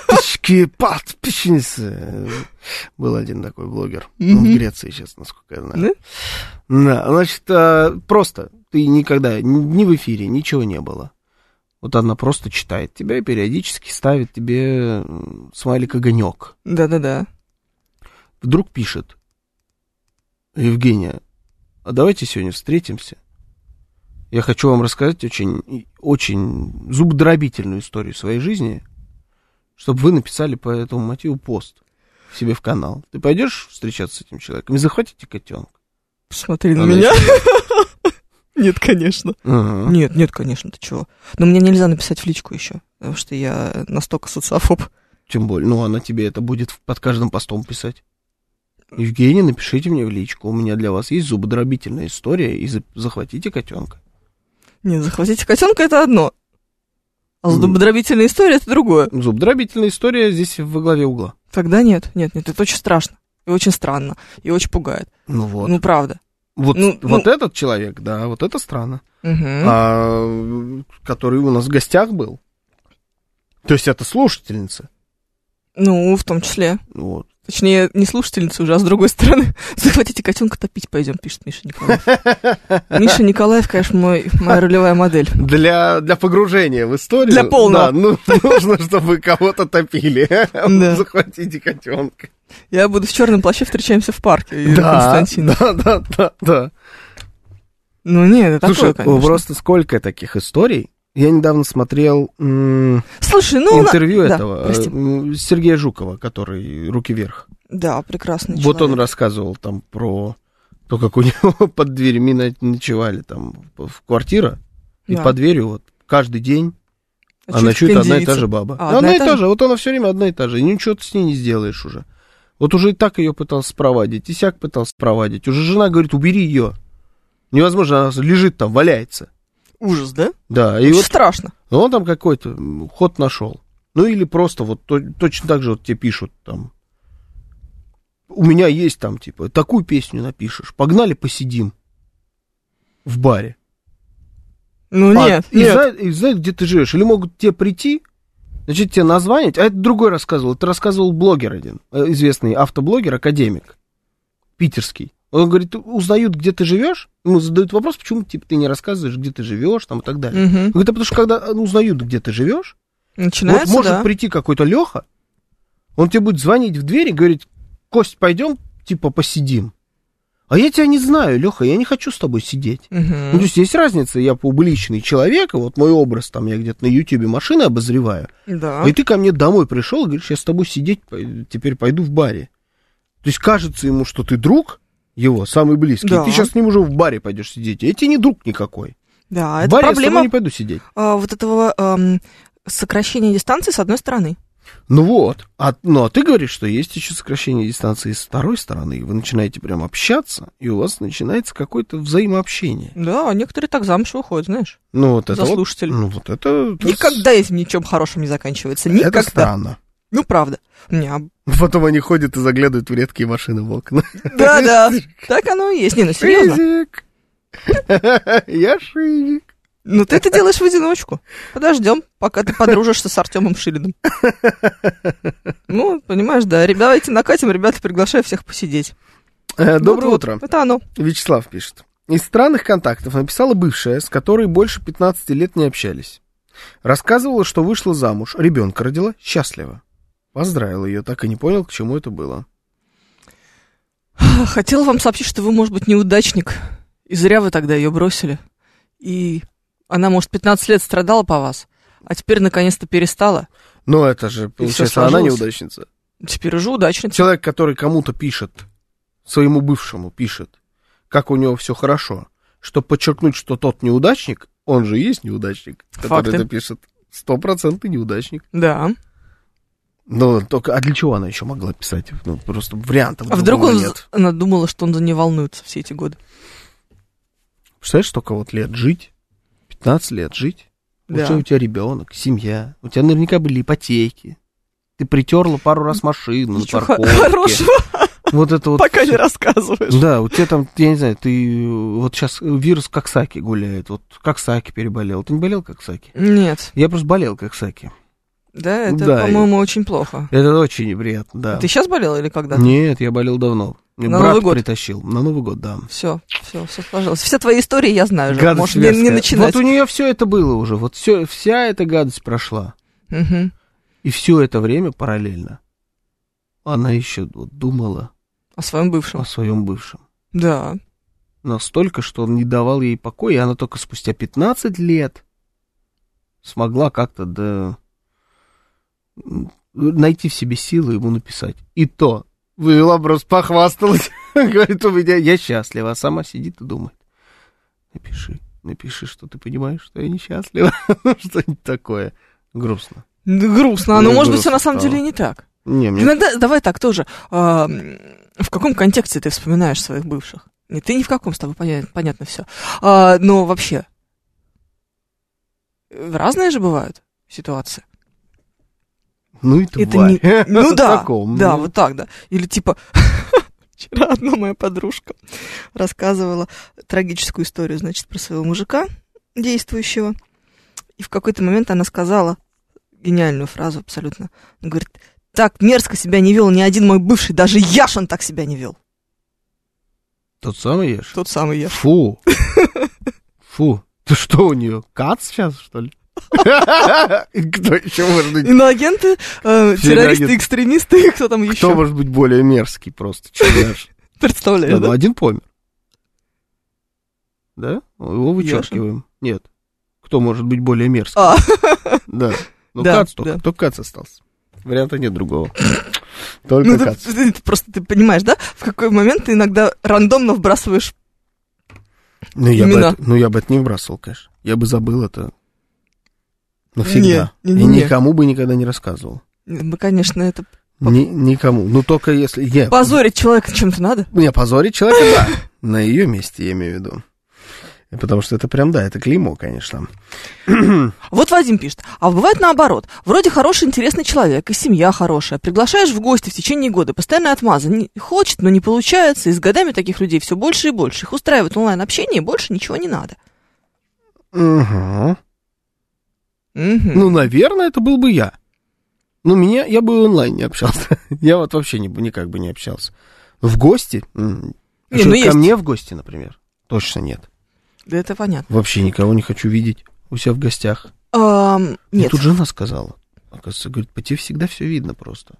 Подписчицы. Был один такой блогер. Он в Греции сейчас, насколько я знаю. Да, значит, просто ты никогда, ни в эфире, ничего не было. Вот она просто читает тебя и периодически ставит тебе смайлик-огонек. Да-да-да. Вдруг пишет: Евгения, а давайте сегодня встретимся. Я хочу вам рассказать очень зубодробительную историю своей жизни, чтобы вы написали по этому мотиву пост себе в канал. Ты пойдешь встречаться с этим человеком и захватите котенка? Посмотри на меня. Нет, конечно. Нет, конечно, ты чего? Но мне нельзя написать в личку еще, потому что я настолько социофоб. Тем более, ну, она тебе это будет под каждым постом писать. Евгения, напишите мне в личку, у меня для вас есть зубодробительная история, и захватите котенка. Нет, захватите котенка — это одно. А зубодробительная история — это другое. Зубодробительная история здесь во главе угла. Тогда нет, это очень страшно, и очень странно, и очень пугает. Ну вот. Ну, правда. Вот этот человек, да, вот это странно. Который у нас в гостях был. То есть это слушательница. Ну, в том числе. Вот. Точнее, не слушательница уже, а с другой стороны. Захватите котенка, топить пойдем, пишет Миша Николаев. Миша Николаев, конечно, моя ролевая модель. Для погружения в историю. Для полного. Да, нужно, чтобы кого-то топили. Захватите котенка. Я буду в черном плаще, встречаемся в парке, Юрий Константинович. Да. Ну нет, это такое, конечно. Просто сколько таких историй. Я недавно смотрел интервью этого Сергея Жукова, который «Руки вверх». Да, прекрасный человек. Вот он рассказывал там про то, как у него под дверьми ночевали там в квартира, и под дверью вот каждый день ночует одна и та же баба. Одна и та же, вот она все время одна и та же, и ничего ты с ней не сделаешь уже. Вот уже и так ее пытался спровадить, и сяк пытался спровадить. Уже жена говорит: убери ее. Невозможно, она лежит там, валяется. Ужас, да? Да. Очень страшно. Он там какой-то ход нашел. Ну или просто вот точно так же вот тебе пишут там: у меня есть там типа такую песню напишешь, погнали посидим в баре. Ну нет. И знают, где ты живешь. Или могут тебе прийти, значит, тебе названивать. А это другой рассказывал. Это рассказывал блогер один, известный автоблогер, академик, питерский. Он говорит: узнают, где ты живешь, ему задают вопрос, почему типа ты не рассказываешь, где ты живешь, там и так далее. Он говорит: а потому что когда узнают, где ты живешь, начинается, вот может прийти какой-то Леха, он тебе будет звонить в дверь и говорить: Кость, пойдем, типа, посидим. А я тебя не знаю, Леха, я не хочу с тобой сидеть. Ну, то есть разница, я публичный человек, и вот мой образ, там, я где-то на Ютьюбе машины обозреваю, да. И ты ко мне домой пришел и говоришь: я с тобой сидеть теперь пойду в баре. То есть кажется ему, что ты друг его, самый близкий, да. И ты сейчас с ним уже в баре пойдешь сидеть, а я тебе не друг никакой. Да, в это баре проблема, я с тобой не пойду сидеть. Вот этого сокращения дистанции с одной стороны. Ну вот, а ты говоришь, что есть еще сокращение дистанции с второй стороны, и вы начинаете прям общаться, и у вас начинается какое-то взаимообщение. Да, некоторые так замуж выходят, знаешь, ну, вот это за слушателей. Ну вот это... Никогда этим ничем хорошим не заканчивается, никогда. Это странно. Ну, правда. Потом они ходят и заглядывают в редкие машины в окна. Да, так оно и есть. Не, ну серьезно. Шизик. Я Шизик. Ну, ты это делаешь в одиночку. Подождем, пока ты подружишься с Артемом Шилиным. Ну, понимаешь, да. Давайте накатим, ребята, приглашаю всех посидеть. Доброе утро. Это оно. Вячеслав пишет. Из странных контактов написала бывшая, с которой больше 15 лет не общались. Рассказывала, что вышла замуж, ребенка родила, счастлива. Поздравил ее, так и не понял, к чему это было. Хотела вам сообщить, что вы, может быть, неудачник, и зря вы тогда ее бросили. И она, может, 15 лет страдала по вас, а теперь наконец-то перестала. Но это же, получается, она неудачница. Теперь уже удачница. Человек, который кому-то пишет, своему бывшему пишет, как у него все хорошо, чтобы подчеркнуть, что тот неудачник, он же и есть неудачник, который это пишет. 100% неудачник. Да. Но только, а для чего она еще могла писать? Ну, просто вариантов другого нет. А вдруг она думала, что он за нее волнуется все эти годы? Представляешь, столько вот лет жить, 15 лет жить, да. Уже у тебя ребенок, семья, у тебя наверняка были ипотеки, ты притерла пару раз машину на парковке. Хорошего. Вот это вот пока не рассказываешь. Да, у тебя там, я не знаю, ты вот сейчас вирус Коксаки гуляет, вот Коксаки переболел. Ты не болел Коксаки? Нет. Я просто болел Коксаки. Да, это, по-моему, очень плохо. Это очень неприятно, да. Ты сейчас болел или когда-то? Нет, я болел давно. Мне на брат Новый год притащил. На Новый год, да. Все сложилось. Все твои истории я знаю уже. Можешь не начинать. Вот у нее все это было уже. Вот вся эта гадость прошла. Угу. И все это время параллельно она еще вот думала о своем бывшем. О своем бывшем. Да. Настолько, что он не давал ей покоя, и она только спустя 15 лет смогла как-то найти в себе силы ему написать. И то вывела, просто похвасталась. Говорит, у меня я счастлива, а сама сидит и думает. Напиши, что ты понимаешь, что я несчастлива. Что-нибудь такое. Грустно. Грустно, но может быть все на самом деле и не так. Иногда, давай так тоже, в каком контексте ты вспоминаешь своих бывших? Ты ни в каком, с тобой понятно все. Но вообще, разные же бывают ситуации. Ну и тварь. Ну да, да, вот так, да. Или типа, вчера одна моя подружка рассказывала трагическую историю, значит, про своего мужика действующего. И в какой-то момент она сказала гениальную фразу абсолютно. Она говорит, так мерзко себя не вел ни один мой бывший, даже Яшин так себя не вел. Тот самый Яшин? Тот самый Яшин. Фу. Фу. Ты что у нее, Кац сейчас, что ли? Кто еще может быть? Иноагенты, террористы, экстремисты, кто там еще? Кто может быть более мерзкий просто, чем Яшин? Представляю, да? Один помер. Да? Его вычеркиваем. Нет. Кто может быть более мерзкий? Да. Ну, Кац только Кац остался. Варианта нет другого. Только Кац. Просто ты понимаешь, да? В какой момент ты иногда рандомно вбрасываешь имена. Я бы это не вбрасывал, конечно. Я бы забыл это навсегда. И никому бы никогда не рассказывал. Мы, конечно, это... Никому. Ну, только если... Позорить человека чем-то надо? Не, позорить человека, да. На ее месте, я имею в виду. Потому что это прям, да, это клеймо, конечно. Вот Вадим пишет, а бывает наоборот. Вроде хороший, интересный человек, и семья хорошая. Приглашаешь в гости в течение года, постоянно отмазан. Хочет, но не получается. И с годами таких людей все больше и больше. Их устраивает онлайн-общение, и больше ничего не надо. Угу. Ну, наверное, это был бы я. Ну, я бы онлайн не общался. Я вот вообще никак бы не общался. В гости? Ко мне в гости, например? Точно нет. Да это понятно. Вообще никого не хочу видеть у себя в гостях. Нет. Мне тут жена сказала. Оказывается, говорит, по тебе всегда все видно просто.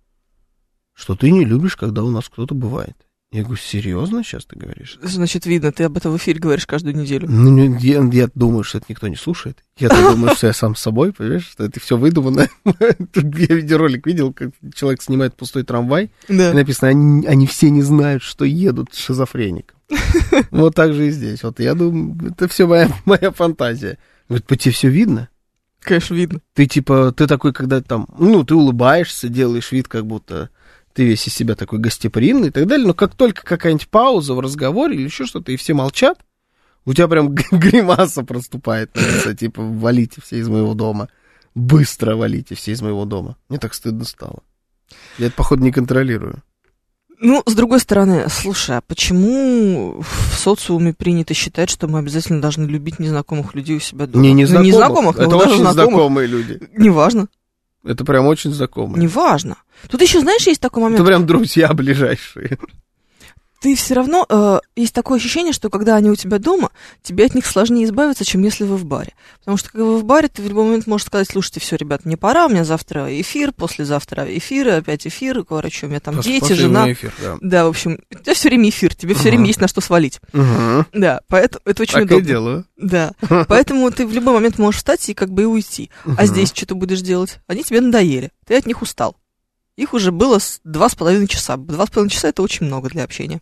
Что ты не любишь, когда у нас кто-то бывает. Я говорю, серьезно сейчас ты говоришь? Значит, видно, ты об этом в эфире говоришь каждую неделю. Ну, я думаю, что это никто не слушает. Я-то думаю, что я сам с собой, понимаешь, что это все выдумано. Я видеоролик видел, как человек снимает пустой трамвай, и написано, они все не знают, что едут с шизофреником. Вот так же и здесь. Вот я думаю, это все моя фантазия. Говорит, по тебе все видно? Конечно, видно. Ты такой, когда там, ты улыбаешься, делаешь вид, как будто... ты весь из себя такой гостеприимный и так далее, но как только какая-нибудь пауза в разговоре или еще что-то, и все молчат, у тебя прям гримаса проступает на лице, типа, валите все из моего дома, быстро валите все из моего дома. Мне так стыдно стало. Я это, походу, не контролирую. Ну, с другой стороны, слушай, а почему в социуме принято считать, что мы обязательно должны любить незнакомых людей у себя дома? Не незнакомых, это очень знакомые люди. Неважно. Это прям очень знакомые. Неважно. Тут еще, знаешь, есть такой момент. Это прям друзья ближайшие. ты все равно, есть такое ощущение, что когда они у тебя дома, тебе от них сложнее избавиться, чем если вы в баре. Потому что когда вы в баре, ты в любой момент можешь сказать: слушайте, все, ребят, мне пора, у меня завтра эфир, послезавтра эфир, опять эфир, короче, у меня там дети, жена. Эфир, да. Да, в общем, у тебя все время эфир, тебе все время есть на что свалить. Да, поэтому это очень удобно. Так и делаю. Да, поэтому ты в любой момент можешь встать и как бы и уйти. А здесь что ты будешь делать? Они тебе надоели, ты от них устал. Их уже было 2,5 часа. 2,5 часа — это очень много для общения.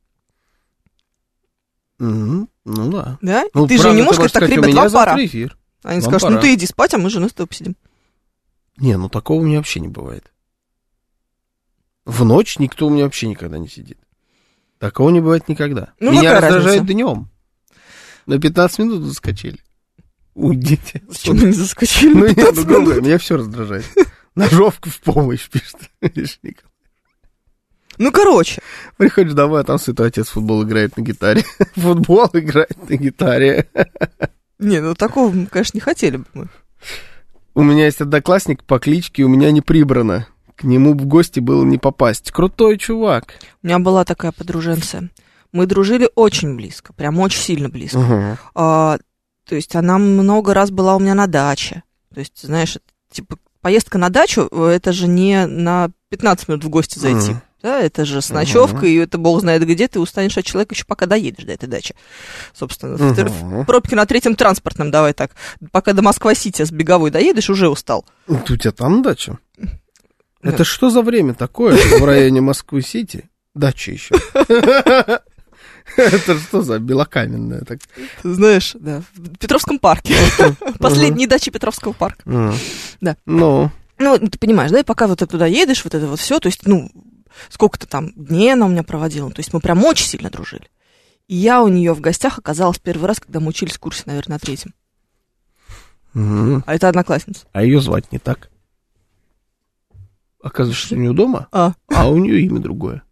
Ну да. Да? Ну, ты же не можешь сказать: так, ребят, вам пора. Эфир. Они скажут: ну ты иди спать, а мы с женой с тобой посидим. Не, ну такого у меня вообще не бывает. В ночь никто у меня вообще никогда не сидит. Такого не бывает никогда. Ну, меня раздражает днем. На 15 минут заскочили. Уйдите. Почему не заскочили? Ну нет, ну грубо, меня все раздражает. Ножовка в помощь, пишет Николай. Ну, короче. Приходишь домой, а там святой отец в футбол играет на гитаре. Футбол играет на гитаре. Не, ну такого мы, конечно, не хотели бы мы. У меня есть одноклассник по кличке «У меня не прибрано». К нему в гости было не попасть. Крутой чувак. У меня была такая подруженция. Мы дружили очень близко, прям очень сильно близко. То есть она много раз была у меня на даче. То есть, знаешь, типа... Поездка на дачу, это же не на 15 минут в гости зайти. Да, это же с ночевкой, и это бог знает где, ты устанешь от человека еще пока доедешь до этой дачи. Собственно, в пробке на 3-м транспортном, давай так. Пока до Москва-Сити с Беговой доедешь, уже устал. У тебя там дача? Это что за время такое, что в районе Москвы-Сити? Дача еще. Это что за белокаменная? Знаешь, да, в Петровском парке. Последние дачи Петровского парка. Да. Ну, ты понимаешь, да, и пока вот ты туда едешь, вот это вот все, то есть, ну, сколько-то там дней она у меня проводила, то есть мы прям очень сильно дружили. И я у нее в гостях оказалась первый раз, когда мы учились в курсе, наверное, на 3-м. А это одноклассница. А ее звать не так? Оказывается, что у нее дома, а у нее имя другое.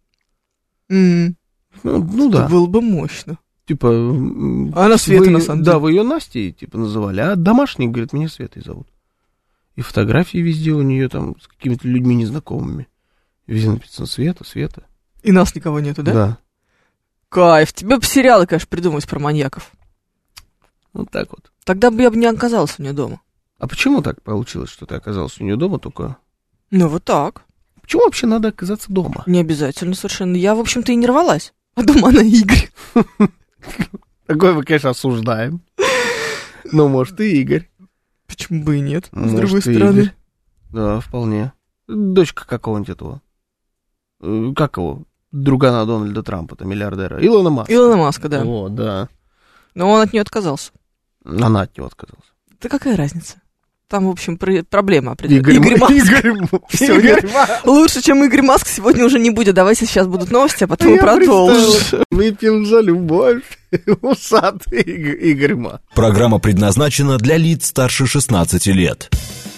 Ну да. Это было бы мощно. Типа... Она Света, на самом деле. Да, вы ее Настей, типа, называли, а домашний, говорит, меня Светой зовут. И фотографии везде у нее там с какими-то людьми незнакомыми. Везде написано Света. И нас никого нету, да? Да. Кайф. Тебе бы сериалы, конечно, придумать про маньяков. Вот так вот. Тогда бы я бы не оказалась у нее дома. А почему так получилось, что ты оказался у нее дома только? Ну, вот так. Почему вообще надо оказаться дома? Не обязательно совершенно. Я, в общем-то, и не рвалась. А дома она Игорь. Такой мы, конечно, осуждаем. Но, может, и Игорь. Почему бы и нет, с другой стороны. Да, вполне. Дочка какого-нибудь этого. Как его? Другана Дональда Трампа-то, миллиардера. Илона Маска. Илона Маска, да. О, да. Но он от нее отказался. Она от него отказалась. Да какая разница? Там, в общем, проблема определенная. Игорь Маск. Лучше, чем Игорь Маск, сегодня уже не будет. Давайте сейчас будут новости, а потом мы продолжим. Выпьем за любовь. Усатый Игорь Маск. Программа предназначена для лиц старше 16 лет.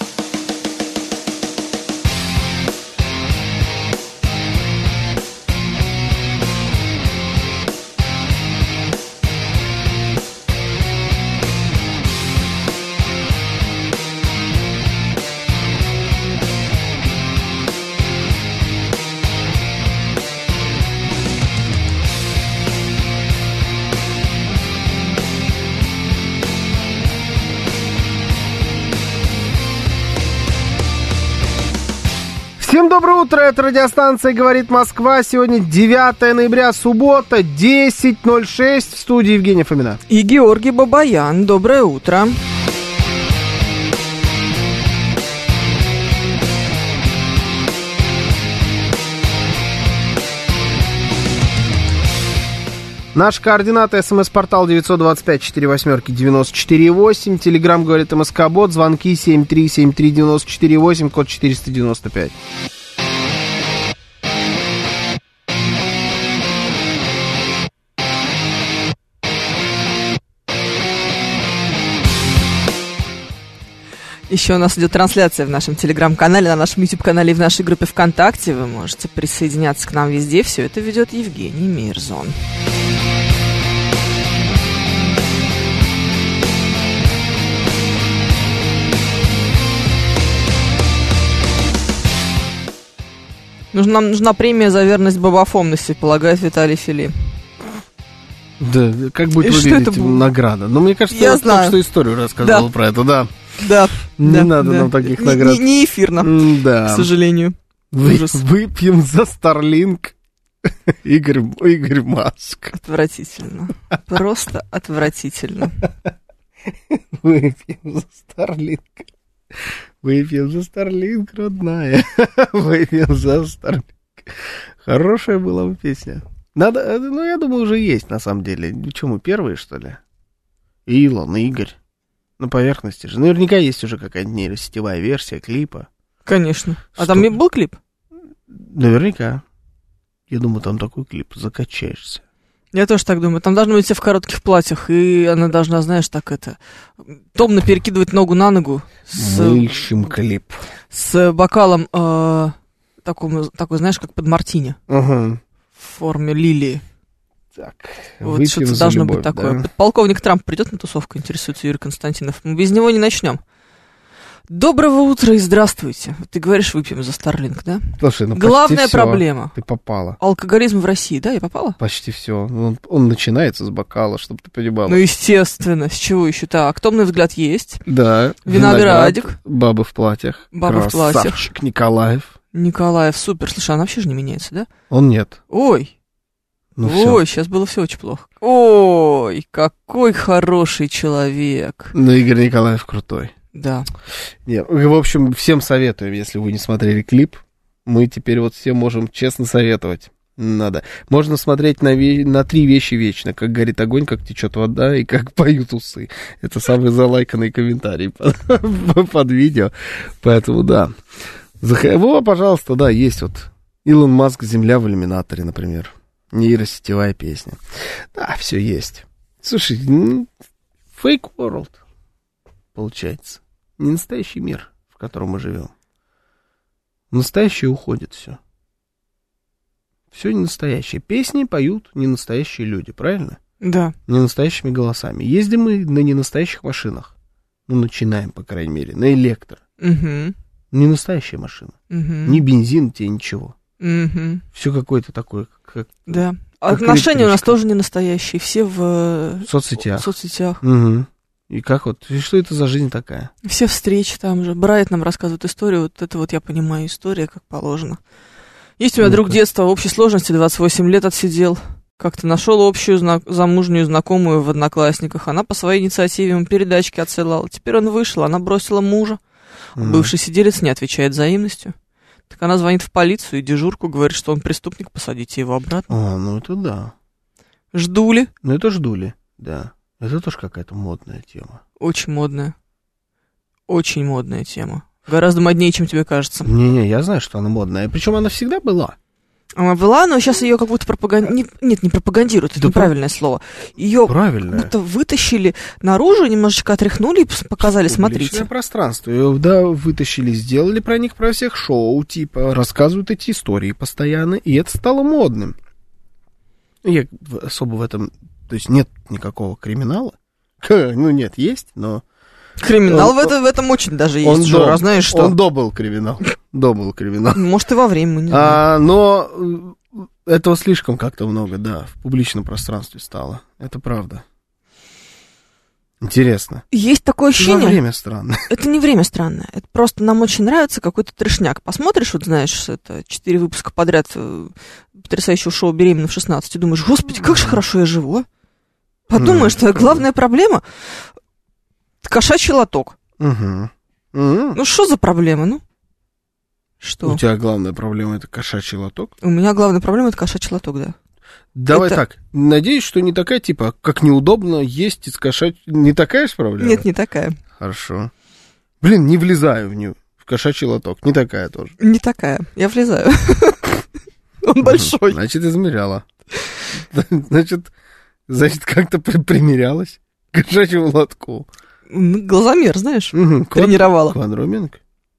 Всем доброе утро, это радиостанция «Говорит Москва». Сегодня 9 ноября, суббота, 10:06, в студии Евгения Фомина. И Георгий Бабаян. Доброе утро. Наши координаты: СМС-портал 925-48-94-8, Телеграм «Говорит МСК-бот», звонки 7373948, код 495. Еще у нас идет трансляция в нашем Телеграм-канале, на нашем YouTube-канале и в нашей группе ВКонтакте. Вы можете присоединяться к нам везде. Все это ведет Евгений Мирзон. Нам нужна премия за верность бабафомности, полагает Виталий Фили. Да, как будет выглядеть награда? Ну, мне кажется, я только что историю рассказывал про это, да. Да. Не надо нам таких наград. Не эфирно, к сожалению. Выпьем за Starlink. Игорь Маск. Отвратительно. Просто отвратительно. Выпьем за Starlink. Выпьем за Starlink, родная. Выпьем за Starlink. Хорошая была бы песня. Надо, ну, я думаю, уже есть, на самом деле. Что, мы первые, что ли? Илон, Игорь. На поверхности же. Наверняка есть уже какая-нибудь нейросетевая версия клипа. Конечно. А там был клип? Наверняка. Я думаю, там такой клип. Закачаешься. Я тоже так думаю. Там должны быть все в коротких платьях, и она должна, знаешь, так томно перекидывать ногу на ногу. Мы ищем клип. С бокалом такой, знаешь, как под мартини. Ага. В форме лилии. Так, вот что-то должно быть такое. Да? Полковник Трамп придет на тусовку, интересуется Юрий Константинов. Мы без него не начнем. Доброго утра и здравствуйте. Ты говоришь, выпьем за Starlink, да? Слушай, ну главная проблема. Ты попала. Алкоголизм в России, да, я попала? Почти все. Он начинается с бокала, чтобы ты понимала. Ну, естественно, с чего еще? Так, томный взгляд есть. Да. Виноградик. Бабы в платьях. Бабы в платьях. Красавчик Николаев. Николаев, супер. Слушай, она вообще же не меняется, да? Он нет. Ой. Ой, сейчас было все очень плохо. Ой, какой хороший человек. Ну, Игорь Николаев крутой. Да. Нет, в общем, всем советуем, если вы не смотрели клип. Мы теперь вот всем можем честно советовать. Надо. Можно смотреть на 3 вещи вечно. Как горит огонь, как течет вода и как поют усы. Это самый залайканный комментарий под видео. Поэтому да. Вот, пожалуйста, да, есть вот Илон Маск, Земля в иллюминаторе, например. Нейросетевая песня. Да, все есть. Слушай, fake world, получается. Не настоящий мир, в котором мы живем. Настоящее уходит все. Все не настоящее. Песни поют не настоящие люди, правильно? Да. Не настоящими голосами. Ездим мы на ненастоящих машинах. Ну, начинаем, по крайней мере, на электро. Угу. Не настоящая машина. Угу. Ни бензин тебе, ничего. Угу. Все какое-то такое, как... Да. Отношения у нас тоже не настоящие. Все в соцсетях. Угу. И как вот, и что это за жизнь такая? Все встречи там же. Брайт нам рассказывает историю. Вот это вот я понимаю история, как положено. Есть у меня друг детства, в общей сложности 28 лет отсидел. Как-то нашел общую замужнюю знакомую в Одноклассниках. Она по своей инициативе ему передачки отсылала. Теперь он вышел, она бросила мужа. Бывший сиделец не отвечает взаимностью. Так она звонит в полицию и дежурку говорит, что он преступник, посадите его обратно. Ну это да. Ждули. Ну это ждули, да. Это тоже какая-то модная тема. Очень модная. Очень модная тема. Гораздо моднее, чем тебе кажется. Не-не, я знаю, что она модная. Причем она всегда была. Она была, но сейчас ее как будто не пропагандируют, это неправильное слово. Ее как будто вытащили наружу, немножечко отряхнули и показали, смотрите. Публичное пространство. Ее, да, вытащили, сделали про них, про всех шоу, типа, рассказывают эти истории постоянно, и это стало модным. Я особо в этом... То есть нет никакого криминала. Ну, нет, есть, но... Криминал в этом очень даже есть, Жора, знаешь что? Он добыл криминал. Может, и во время, мы не знаем. Но этого слишком как-то много, да, в публичном пространстве стало. Это правда. Интересно. Есть такое ощущение... время странное. Это не время странное. Это просто нам очень нравится какой-то трешняк. Посмотришь, вот знаешь, это 4 выпуска подряд потрясающего шоу «Беременна в 16», и думаешь, господи, как же хорошо я живу, а? Подумаешь, что главная проблема... Кошачий лоток. Ну, что за проблема, ну? Что? У тебя главная проблема — это кошачий лоток? У меня главная проблема — это кошачий лоток, да. Давай так, надеюсь, что не такая, типа, как неудобно есть из кошачьего... Не такая же проблема? Нет, не такая. Хорошо. Блин, не влезаю в кошачий лоток. Не такая тоже. Не такая. Я влезаю. Он большой. Значит, измеряла. Значит, как-то примерялась к кошачьему лотку. Глазомер, знаешь, тренировала. Квадроменок?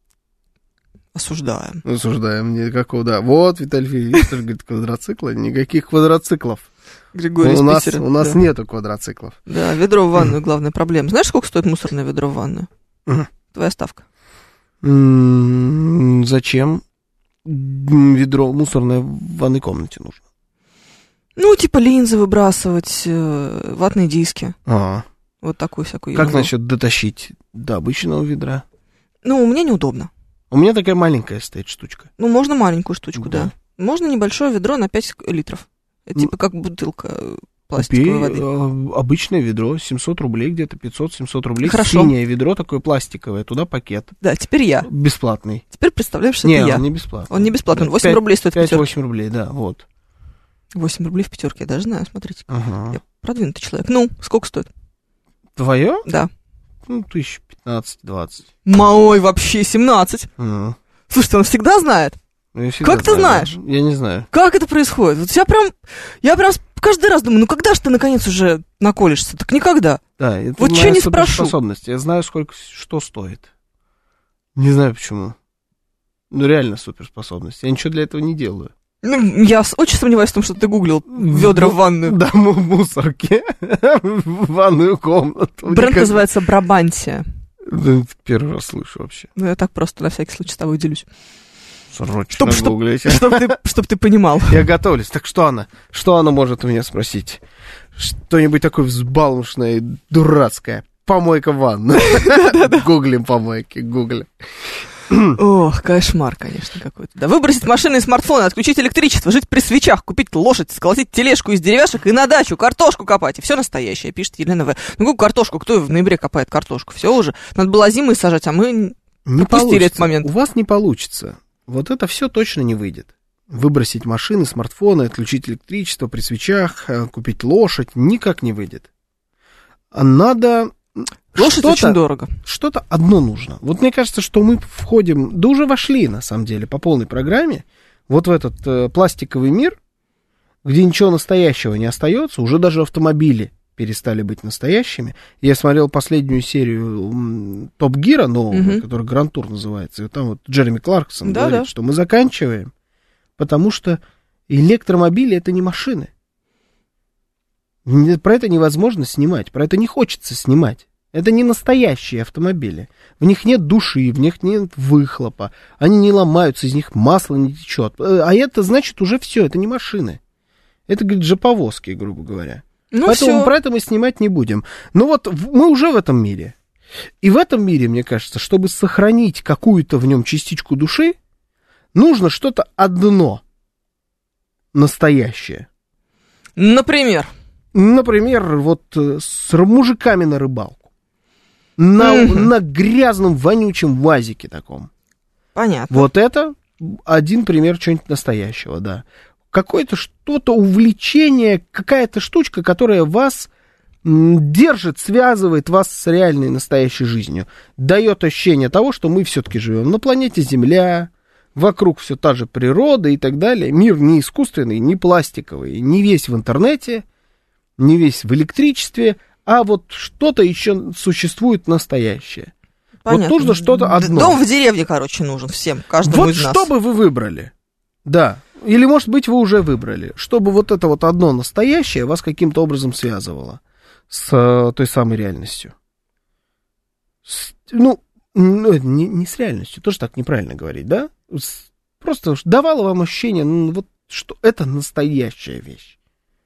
Осуждаем. Никакого, да. Вот, Виталий Филиппович говорит, квадроцикла, никаких квадроциклов. Григорий у нас нету квадроциклов. Да, ведро в ванную, главная проблема. Знаешь, сколько стоит мусорное ведро в ванную? Твоя ставка. Зачем? ведро мусорное в ванной комнате нужно? Ну, типа линзы выбрасывать, ватные диски. А. Вот такую всякую Как ерунду. насчет дотащить до обычного ведра? Ну, мне неудобно. У меня такая маленькая стоит штучка. Ну, можно маленькую штучку, да. Можно небольшое ведро на 5 литров. Это типа как бутылка пластиковой Купи воды. обычное ведро, 700 рублей где-то, 500-700 рублей. Хорошо. Синее ведро такое пластиковое, туда пакет. Да, теперь я. Бесплатный. Теперь представляешь, что Не, это я. он не бесплатный. Он не бесплатный, 8 рублей стоит в пятерке. 5-8 рублей, да, вот. 8 рублей в пятерке, я даже знаю, смотрите. Ага. Я продвинутый человек. Ну, сколько стоит? Твое? Да. Ну, 15-20. Мой вообще 17. Слушай, он всегда знает. Как ты знаешь? Я не знаю. Как это происходит? Вот я прям каждый раз думаю, ну когда же ты наконец уже наколешься? Так никогда. Да, это вот моя что не спрошу. суперспособность. Я знаю, сколько что стоит. Не знаю почему. Ну, реально суперспособность. Я ничего для этого не делаю. Ну, я очень сомневаюсь в том, что ты гуглил ведра в ванную. Да, мусорки. В ванную комнату. Бренд называется Брабантия. Первый раз слышу вообще. Ну, я так просто на всякий случай с тобой делюсь. Срочно гуглите. Чтоб ты понимал. Я готовлюсь. Так что она? Что она может у меня спросить? Что-нибудь такое взбалмошное, дурацкое. Помойка в ванну. Гуглим помойки, гуглим. Ох, кошмар, конечно, какой-то. Да выбросить машины и смартфоны, отключить электричество, жить при свечах, купить лошадь, сколотить тележку из деревяшек и на дачу картошку копать. И все настоящее, пишет Елена В. Ну, какую картошку? Кто в ноябре копает картошку? Все уже. Надо было зимой сажать, а мы пропустили этот момент. У вас не получится. Вот это все точно не выйдет. Выбросить машины, смартфоны, отключить электричество при свечах, купить лошадь, никак не выйдет. Надо... Лошадь очень дорого. Что-то одно нужно. Вот мне кажется, что мы входим, да уже вошли, на самом деле, по полной программе, вот в этот пластиковый мир, где ничего настоящего не остается, уже даже автомобили перестали быть настоящими. Я смотрел последнюю серию Топ Гира нового, который Гранд Тур называется, и там вот Джереми Кларксон говорит, что мы заканчиваем, потому что электромобили — это не машины. Про это невозможно снимать, про это не хочется снимать. Это не настоящие автомобили. В них нет души, в них нет выхлопа. Они не ломаются, из них масло не течет. А это значит уже все, это не машины. Это, говорит, жоповозки, грубо говоря. Ну, поэтому про это мы снимать не будем. Но вот мы уже в этом мире. И в этом мире, мне кажется, чтобы сохранить какую-то в нем частичку души, нужно что-то одно настоящее. Например? Например, вот с мужиками на рыбалку. На грязном, вонючем вазике таком. Понятно. Вот это один пример чего-нибудь настоящего, да. Какое-то что-то увлечение, какая-то штучка, которая вас держит, связывает вас с реальной настоящей жизнью. Дает ощущение того, что мы все-таки живем на планете Земля, вокруг все та же природа и так далее. Мир не искусственный, не пластиковый, не весь в интернете, не весь в электричестве, а вот что-то еще существует настоящее. Понятно. Вот нужно что-то одно. Дом в деревне, короче, нужен всем, каждому из нас. Вот что бы вы выбрали? Да. Или, может быть, вы уже выбрали. Чтобы вот это вот одно настоящее вас каким-то образом связывало с той самой реальностью. Не с реальностью, тоже так неправильно говорить, да? Просто давало вам ощущение, вот, что это настоящая вещь.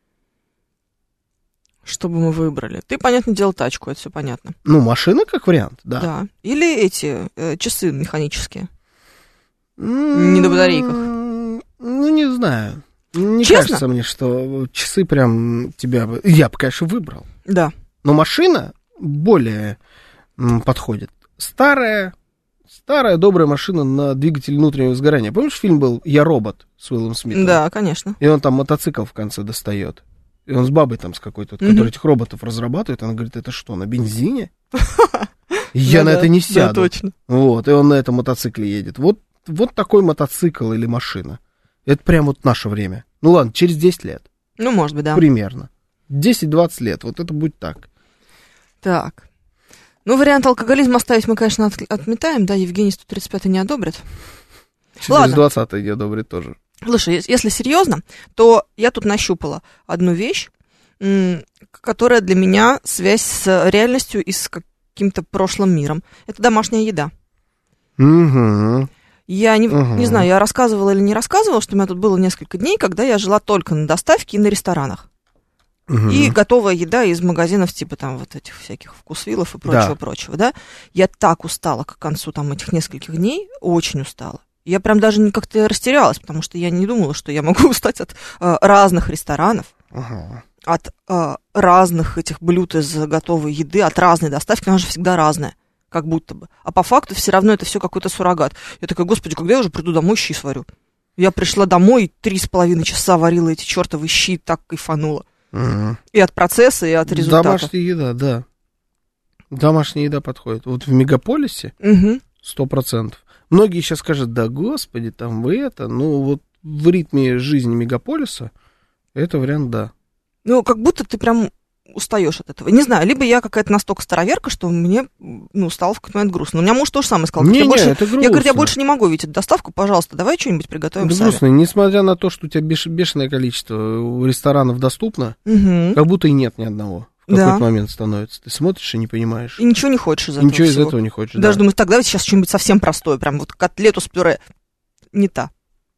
Что бы мы выбрали? Ты, понятное дело, тачку, это все понятно. Ну, машина как вариант, да. Да. Или эти часы механические. Не на батарейках. Ну, не знаю. Не Честно? кажется мне, что часы прям тебя... Я бы, конечно, выбрал. Да. Но машина более подходит. Старая добрая машина на двигатель внутреннего сгорания. Помнишь, фильм был «Я робот» с Уиллом Смитом? Да, конечно. И он там мотоцикл в конце достает. И он с бабой там с какой-то, который этих роботов разрабатывает. Она говорит, это что, на бензине? Я на это не сяду. Да, точно. Вот, и он на этом мотоцикле едет. Вот такой мотоцикл или машина. Это прям вот наше время. Ну ладно, через 10 лет. Ну, может быть, да. Примерно. 10-20 лет, вот это будет так. Так. Ну, вариант алкоголизма оставить мы, конечно, отметаем, да, Евгений 135 не одобрит. 420 не одобрит тоже. Слушай, если серьезно, то я тут нащупала одну вещь, которая для меня связь с реальностью и с каким-то прошлым миром. Это домашняя еда. Угу. Я не знаю, я рассказывала или не рассказывала, что у меня тут было несколько дней, когда я жила только на доставке и на ресторанах. И готовая еда из магазинов, типа там вот этих всяких вкусвиллов и прочего-прочего, да. Я так устала к концу там этих нескольких дней, очень устала. Я прям даже как-то растерялась, потому что я не думала, что я могу устать от разных ресторанов, от разных этих блюд из готовой еды, от разной доставки, она же всегда разная, как будто бы. А по факту все равно это все какой-то суррогат. Я такая, господи, когда я уже приду домой, щи сварю? Я пришла домой, 3,5 часа варила эти чертовы щи, так кайфанула. И от процесса, и от результата. Домашняя еда, да. Домашняя еда подходит. Вот в мегаполисе 100%. Многие сейчас скажут, да господи, там вы это, ну вот в ритме жизни мегаполиса это вариант, да. Ну, как будто ты прям устаешь от этого. Не знаю, либо я какая-то настолько староверка, что мне, стало в какой-то момент грустно. У меня муж тоже самое сказал. Это грустно. Я говорю, я больше не могу видеть эту доставку, пожалуйста, давай что-нибудь приготовим сами. Грустно, несмотря на то, что у тебя бешеное количество ресторанов доступно, как будто и нет ни одного. В какой-то момент становится. Ты смотришь и не понимаешь. И ничего не хочешь из этого ничего из этого не хочешь, даже думаешь, так, давайте сейчас что-нибудь совсем простое, прям вот котлету с пюре. Не та.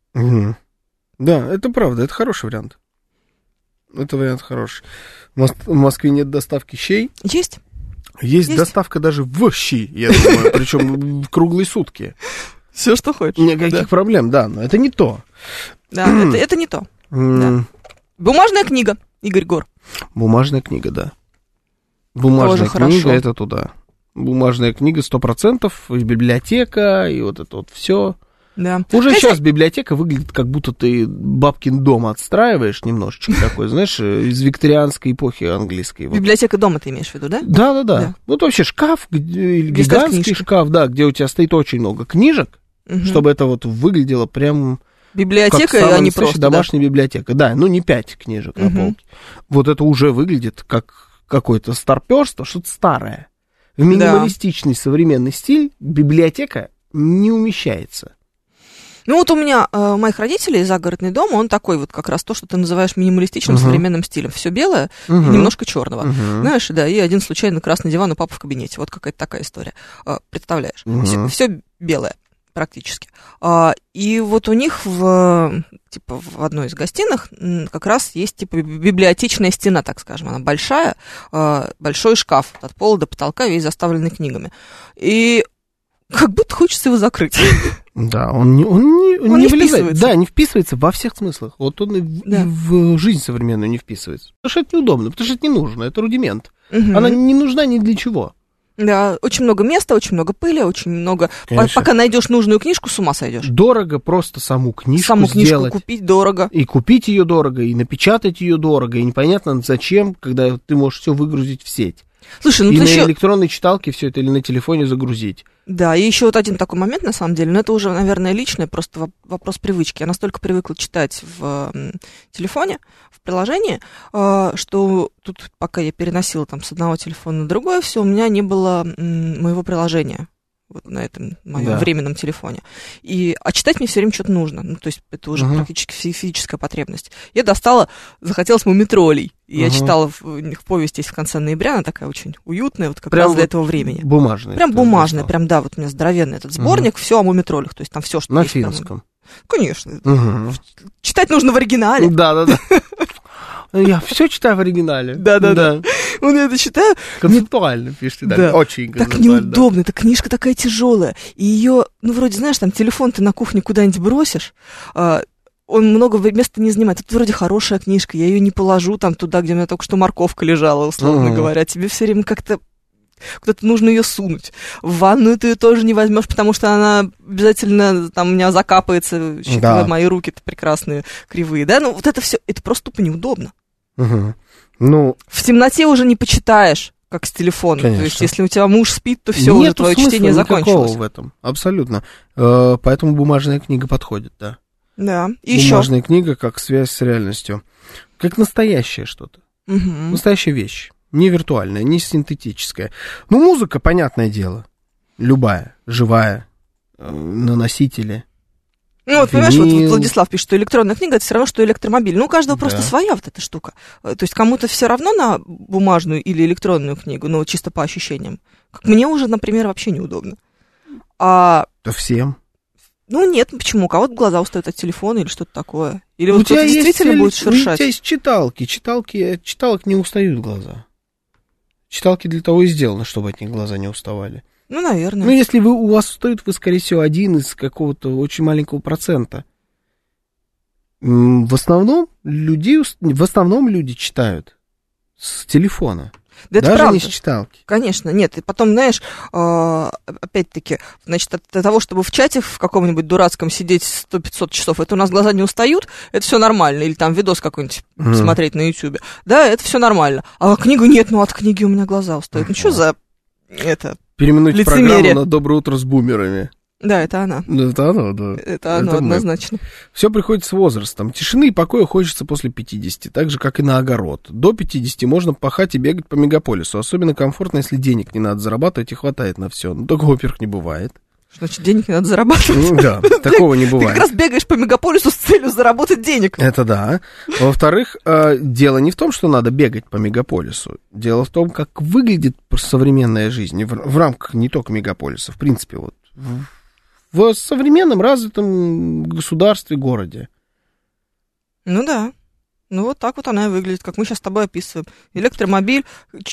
Да, это правда, это хороший вариант. Это вариант хороший. В Москве нет доставки щей. Есть. Есть доставка даже в щи, я думаю, причем в круглые сутки. Все, что хочешь. Никаких проблем, да, но это не то. Да, это не то. Бумажная книга, Игорь Гор. Бумажная книга, да. Бумажная книга, это туда. Бумажная книга 100%, и библиотека, и вот это вот все. Да. Уже сейчас библиотека выглядит, как будто ты бабкин дом отстраиваешь немножечко такой, знаешь, из викторианской эпохи английской. Библиотека дома ты имеешь в виду, да? Да. Вот вообще шкаф, гигантский шкаф, да, где у тебя стоит очень много книжек, чтобы это вот выглядело прям... Библиотека, а не просто домашняя библиотека. Да, не 5 книжек на полке. Вот это уже выглядит как какое-то старперство, что-то старое. В минималистичный современный стиль библиотека не умещается. Ну вот у меня, у моих родителей загородный дом, он такой вот как раз то, что ты называешь минималистичным современным стилем. Все белое и немножко черного. Знаешь, да, и один случайно красный диван у папы в кабинете. Вот какая-то такая история. Представляешь? Все белое практически. И вот у них в одной из гостиных как раз есть типа библиотечная стена, так скажем. Она большая, большой шкаф от пола до потолка, весь заставленный книгами. И как будто хочется его закрыть. Да, он не вылезает. Да, не вписывается во всех смыслах. Вот он и в жизнь современную не вписывается. Потому что это неудобно, потому что это не нужно, это рудимент. Она не нужна ни для чего. Да, очень много места, очень много пыли, очень много... Пока найдешь нужную книжку, с ума сойдешь. Дорого просто саму книжку сделать. Купить дорого. И купить ее дорого, и напечатать ее дорого, и непонятно зачем, когда ты можешь все выгрузить в сеть. Слушай, и на электронной читалке все это или на телефоне загрузить. Да, и еще вот один такой момент, на самом деле, но это уже, наверное, личное, просто вопрос привычки. Я настолько привыкла читать в телефоне, в приложении, что тут, пока я переносила там с одного телефона на другой, все, у меня не было моего приложения вот на этом моем временном телефоне. А читать мне все время что-то нужно. Ну, то есть это уже практически физическая потребность. Я захотелось мумитролей. И я читала, у них повесть есть в конце ноября, она такая очень уютная, вот как раз для этого времени. Бумажная. Прям бумажная, прям, да, вот у меня здоровенный этот сборник, все о мумитролях, то есть там все, что на есть. На финском. Конечно. Читать нужно в оригинале. Да. Я все читаю в оригинале. Да. Вот я это читаю. Концептуально пишите, да. Очень концептуально. Так неудобно, эта книжка такая тяжелая. И ее, вроде, знаешь, там телефон ты на кухне куда-нибудь бросишь, он много места не занимает. Тут вроде хорошая книжка, я ее не положу там туда, где у меня только что морковка лежала, условно говоря. Тебе все время как-то куда-то нужно ее сунуть. В ванную ты ее тоже не возьмешь, потому что она обязательно там у меня закапается, мои руки-то прекрасные, кривые, да? Ну, вот это все, это просто тупо неудобно. В темноте уже не почитаешь, как с телефона. Конечно. То есть, если у тебя муж спит, то все, уже твое чтение закончилось. В этом, абсолютно. Поэтому бумажная книга подходит, да. Да, и бумажная книга как связь с реальностью. Как настоящее что-то. Настоящая вещь. Не виртуальная, не синтетическая. Ну, музыка, понятное дело. Любая, живая, на носителе. Ну, вот, понимаешь, вот Владислав пишет, что электронная книга — это все равно, что электромобиль. Ну, у каждого просто своя вот эта штука. То есть кому-то все равно на бумажную или электронную книгу, но чисто по ощущениям. Как мне уже, например, вообще неудобно. Да всем. Ну, нет, почему? У кого-то глаза устают от телефона или что-то такое. Или вот кто-то действительно будет шуршать. У тебя есть читалки. Читалок не устают глаза. Читалки для того и сделаны, чтобы от них глаза не уставали. Ну, наверное. Ну, если у вас устают, вы, скорее всего, один из какого-то очень маленького процента. В основном люди читают с телефона. Да даже правда. Не с читалки. Конечно, нет. И потом, знаешь, опять-таки, значит, от того, чтобы в чате в каком-нибудь дурацком сидеть 100-500 часов, это у нас глаза не устают, это все нормально. Или там видос какой-нибудь смотреть на Ютубе. Да, это все нормально. А книгу нет, ну от книги у меня глаза устают. Ну что за это переименуйте лицемерие. Программу на «Доброе утро» с бумерами. Да, это она. Это она, да. Это она, однозначно. Все приходит с возрастом. Тишины и покоя хочется после 50, так же, как и на огород. До 50 можно пахать и бегать по мегаполису. Особенно комфортно, если денег не надо зарабатывать и хватает на все. Но такого, во-первых, не бывает. Значит, денег не надо зарабатывать? Ну, да, такого не бывает. Ты как раз бегаешь по мегаполису с целью заработать денег. Это да. Во-вторых, дело не в том, что надо бегать по мегаполису. Дело в том, как выглядит современная жизнь в рамках не только мегаполиса. В принципе, вот в современном развитом государстве, городе. Ну да. Ну вот так вот она и выглядит, как мы сейчас с тобой описываем. Электромобиль,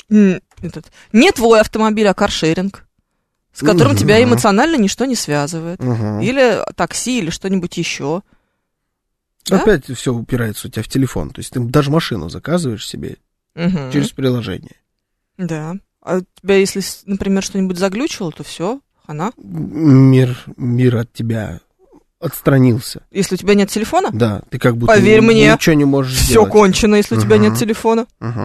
не твой автомобиль, а каршеринг, с которым тебя эмоционально ничто не связывает. Или такси, или что-нибудь еще. Опять все упирается у тебя в телефон. То есть ты даже машину заказываешь себе через приложение. Да. А у тебя, если, например, что-нибудь заглючило, то все. Она? Мир от тебя отстранился. Если у тебя нет телефона? Да, ты как будто поверь мне, ничего не можешь все сделать. кончено, если у тебя нет телефона.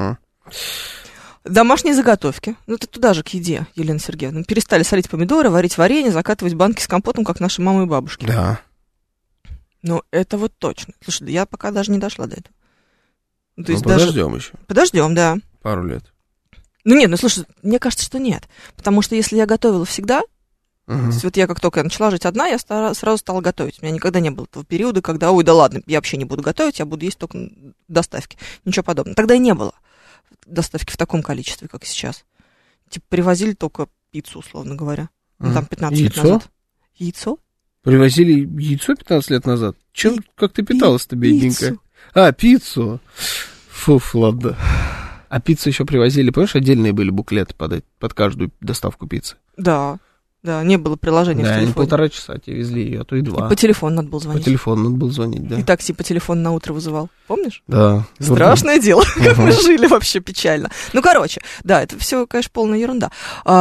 Домашние заготовки. Ну, это туда же к еде, Елена Сергеевна. Перестали солить помидоры, варить варенье, закатывать банки с компотом, как наши мамы и бабушки. Да. Ну, это вот точно. Слушай, я пока даже не дошла до этого. То есть подождем еще. Подождем, да. Пару лет. Ну, нет, ну, слушай, мне кажется, что нет. Потому что если я готовила всегда, то есть вот я как только начала жить одна, я сразу стала готовить. У меня никогда не было этого периода, когда, ой, да ладно, я вообще не буду готовить, я буду есть только доставки. Ничего подобного. Тогда и не было доставки в таком количестве, как сейчас. Типа привозили только пиццу, условно говоря. Ну, там 15 лет назад. Яйцо? Привозили яйцо 15 лет назад? Как ты питалась-то, бедненькая? Пиццу. Фуф, ладно. А пиццу еще привозили, понимаешь, отдельные были буклеты под каждую доставку пиццы. Да. Да, не было приложения в телефоне. Да, они 1,5 часа тебе везли ее, а то и 2. И по телефону надо было звонить. По телефону надо было звонить, да. И такси по телефону на утро вызывал, помнишь? Да. Страшное дело, как мы жили вообще печально. Ну, короче, да, это все, конечно, полная ерунда.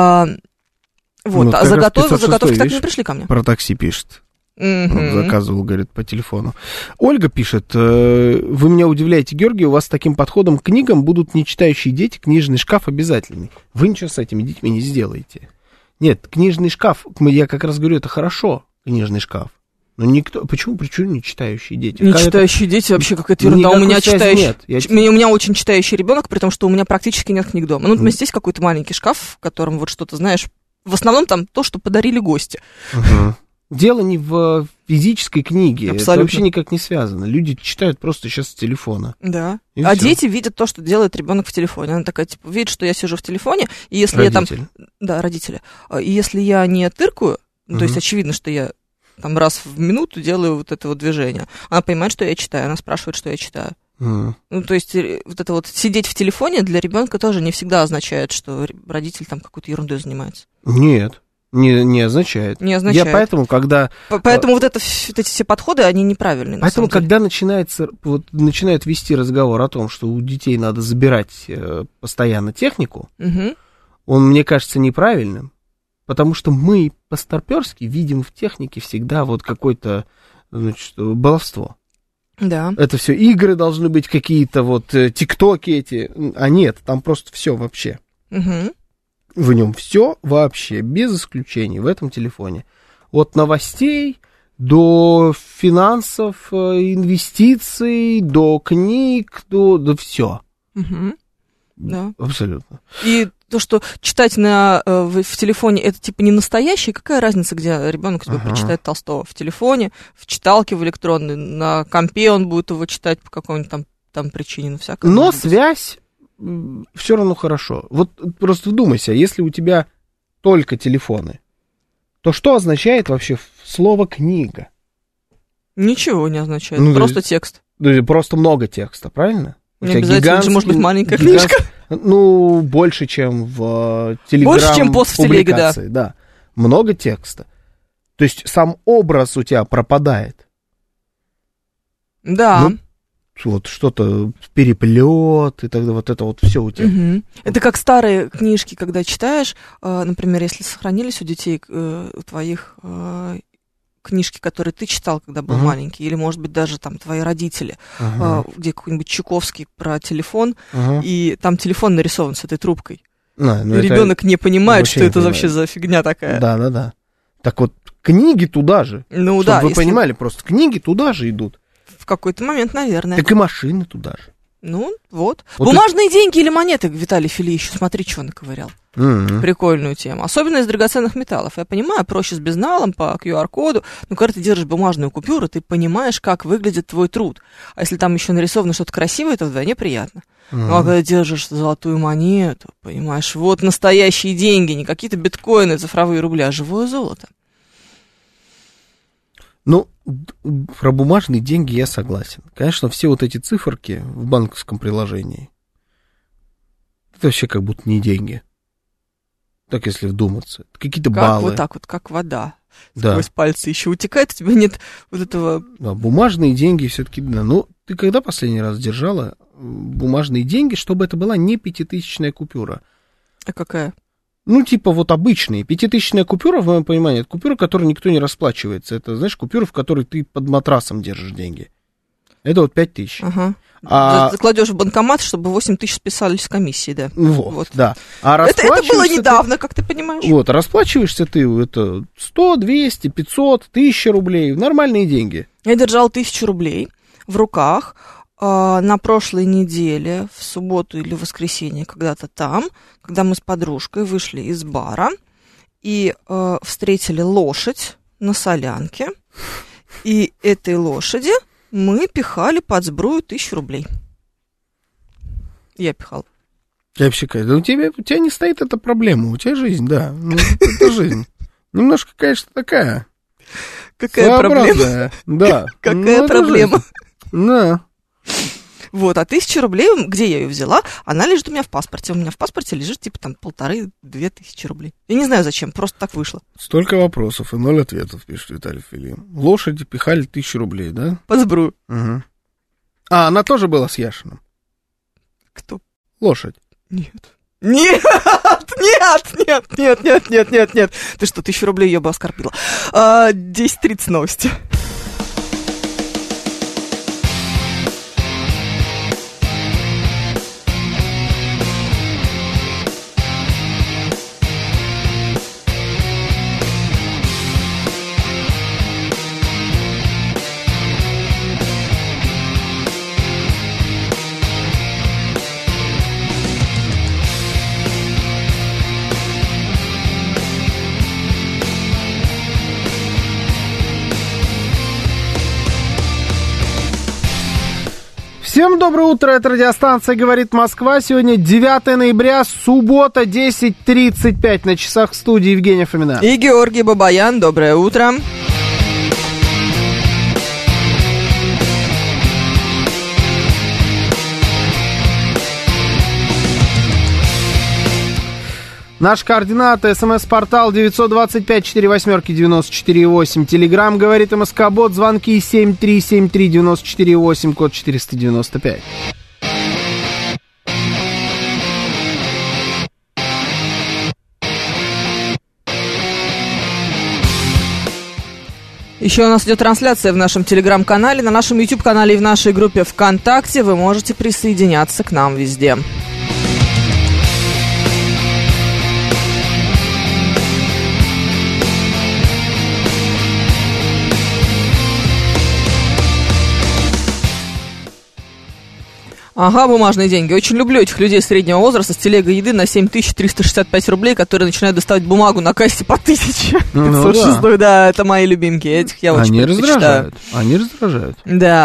Вот, а заготовки так и не пришли ко мне. Про такси пишет. Заказывал, говорит, по телефону. Ольга пишет: вы меня удивляете, Георгий, у вас с таким подходом к книгам будут нечитающие дети, книжный шкаф обязательный. Вы ничего с этими детьми не сделаете. Нет, книжный шкаф, я как раз говорю, это хорошо, книжный шкаф. Но никто, почему не читающие дети? Не читающие дети вообще какая-то ерунда. У меня читающий, у меня очень читающий ребенок, при том, что у меня практически нет книг дома. Ну, у меня есть какой-то маленький шкаф, в котором вот что-то, знаешь, в основном там то, что подарили гости. Дело не в физической книге, абсолютно. Это вообще никак не связано. Люди читают просто сейчас с телефона. Да. А дети видят то, что делает ребенок в телефоне. Она такая, типа, видит, что я сижу в телефоне, и если родители. Я там... Да, родители. И если я не тыркаю, то есть очевидно, что я там раз в минуту делаю вот это вот движение, она понимает, что я читаю, она спрашивает, что я читаю. Ну, то есть вот это вот сидеть в телефоне для ребенка тоже не всегда означает, что родитель там какой-то ерундой занимается. Нет. Не означает. Не означает. Я поэтому, когда... Поэтому вот эти все подходы, они неправильные. Поэтому, когда начинают вести разговор о том, что у детей надо забирать постоянно технику, он, мне кажется, неправильным, потому что мы по-старперски видим в технике всегда вот какое-то, значит, баловство. Да. Это все игры должны быть какие-то, вот тиктоки эти, а нет, там просто все вообще. В нем все вообще, без исключений, в этом телефоне. От новостей до финансов, инвестиций, до книг, до все. Да. Абсолютно. И то, что читать в телефоне, это типа не настоящий, какая разница, где ребенок тебе прочитает Толстого? В телефоне, в читалке, в электронной, на компе он будет его читать по какой-нибудь там причине, всякое. Но связь все равно хорошо. Вот просто вдумайся, если у тебя только телефоны, то что означает вообще слово «книга»? Ничего не означает, просто текст. Просто много текста, правильно? Не обязательно, это же может быть маленькая книжка. Ну, больше, чем в Телеграм. Больше, чем пост в телеге, да. Много текста. То есть сам образ у тебя пропадает. Да. Ну, вот что-то переплет, и тогда вот это вот все у тебя. Угу. Это как старые книжки, когда читаешь, например, если сохранились у детей твоих книжки, которые ты читал, когда был маленький, или, может быть, даже там твои родители, где какой-нибудь Чуковский про телефон, и там телефон нарисован с этой трубкой. И ребенок не понимает, что это вообще за фигня такая. Да. Так вот, книги туда же. Ну чтобы да. вы понимали, просто книги туда же идут. В какой-то момент, наверное. Так и машины туда же. Ну, вот. Бумажные деньги или монеты, Виталий Филиппович, смотри, что наковырял. Прикольную тему. Особенно из драгоценных металлов. Я понимаю, проще с безналом, по QR-коду, но когда ты держишь бумажную купюру, ты понимаешь, как выглядит твой труд. А если там еще нарисовано что-то красивое, то вдвойне приятно. Ну, а когда держишь золотую монету, понимаешь, вот настоящие деньги, не какие-то биткоины, цифровые рубли, а живое золото. Ну, про бумажные деньги я согласен. Конечно, все вот эти циферки в банковском приложении, это вообще как будто не деньги. Так, если вдуматься. Какие-то баллы. Вот так вот, как вода. Сквозь пальцы еще утекает, у тебя нет вот этого... Да, бумажные деньги все-таки... Да. Ну, ты когда последний раз держала бумажные деньги, чтобы это была не 5000-я купюра? А какая? Ну, типа вот обычные. 5000-я купюра, в моем понимании, это купюра, которой никто не расплачивается. Это, знаешь, купюра, в которой ты под матрасом держишь деньги. Это вот 5000. Ты кладешь в банкомат, чтобы 8000 списались с комиссии, да. Вот. Да. А это было недавно, как ты понимаешь. Вот, расплачиваешься ты, это 100, 200, 500, 1000 рублей, нормальные деньги. Я держала 1000 рублей в руках на прошлой неделе, в субботу или воскресенье, когда-то там, когда мы с подружкой вышли из бара и встретили лошадь на солянке, и этой лошади мы пихали под сбрую 1000 рублей. Я пихала. Я вообще, да у тебя не стоит эта проблема, у тебя жизнь, да. Ну, это жизнь. Немножко, конечно, такая. Какая проблема? Да. Какая проблема? Да. Вот, а 1000 рублей, где я ее взяла, она лежит у меня в паспорте. У меня в паспорте лежит типа там 1500-2000 рублей. Я не знаю зачем, просто так вышло. Столько вопросов и 0 ответов, пишет Виталий Филипп. Лошади пихали 1000 рублей, да? Под сбрую. Угу. А, она тоже была с Яшиным? Кто? Лошадь. Нет. Ты что, 1000 рублей я бы оскорбила. 10:30 новости. Всем доброе утро, это радиостанция «Говорит Москва». Сегодня 9 ноября, суббота, 10:35 на часах, в студии Евгения Фомина. И Георгий Бабаян, доброе утро. Наши координаты: СМС-портал 925-48-94-8, Телеграм «Говорит МСК-бот», звонки 7373-94-8, код 495. Еще у нас идет трансляция в нашем Телеграм-канале, на нашем YouTube-канале и в нашей группе ВКонтакте. Вы можете присоединяться к нам везде. Ага, бумажные деньги. Очень люблю этих людей среднего возраста с телегой еды на 7365 рублей, которые начинают доставать бумагу на кассе по 1000. 506, да, это мои любимки. Этих я очень предпочитаю. Они раздражают. Да.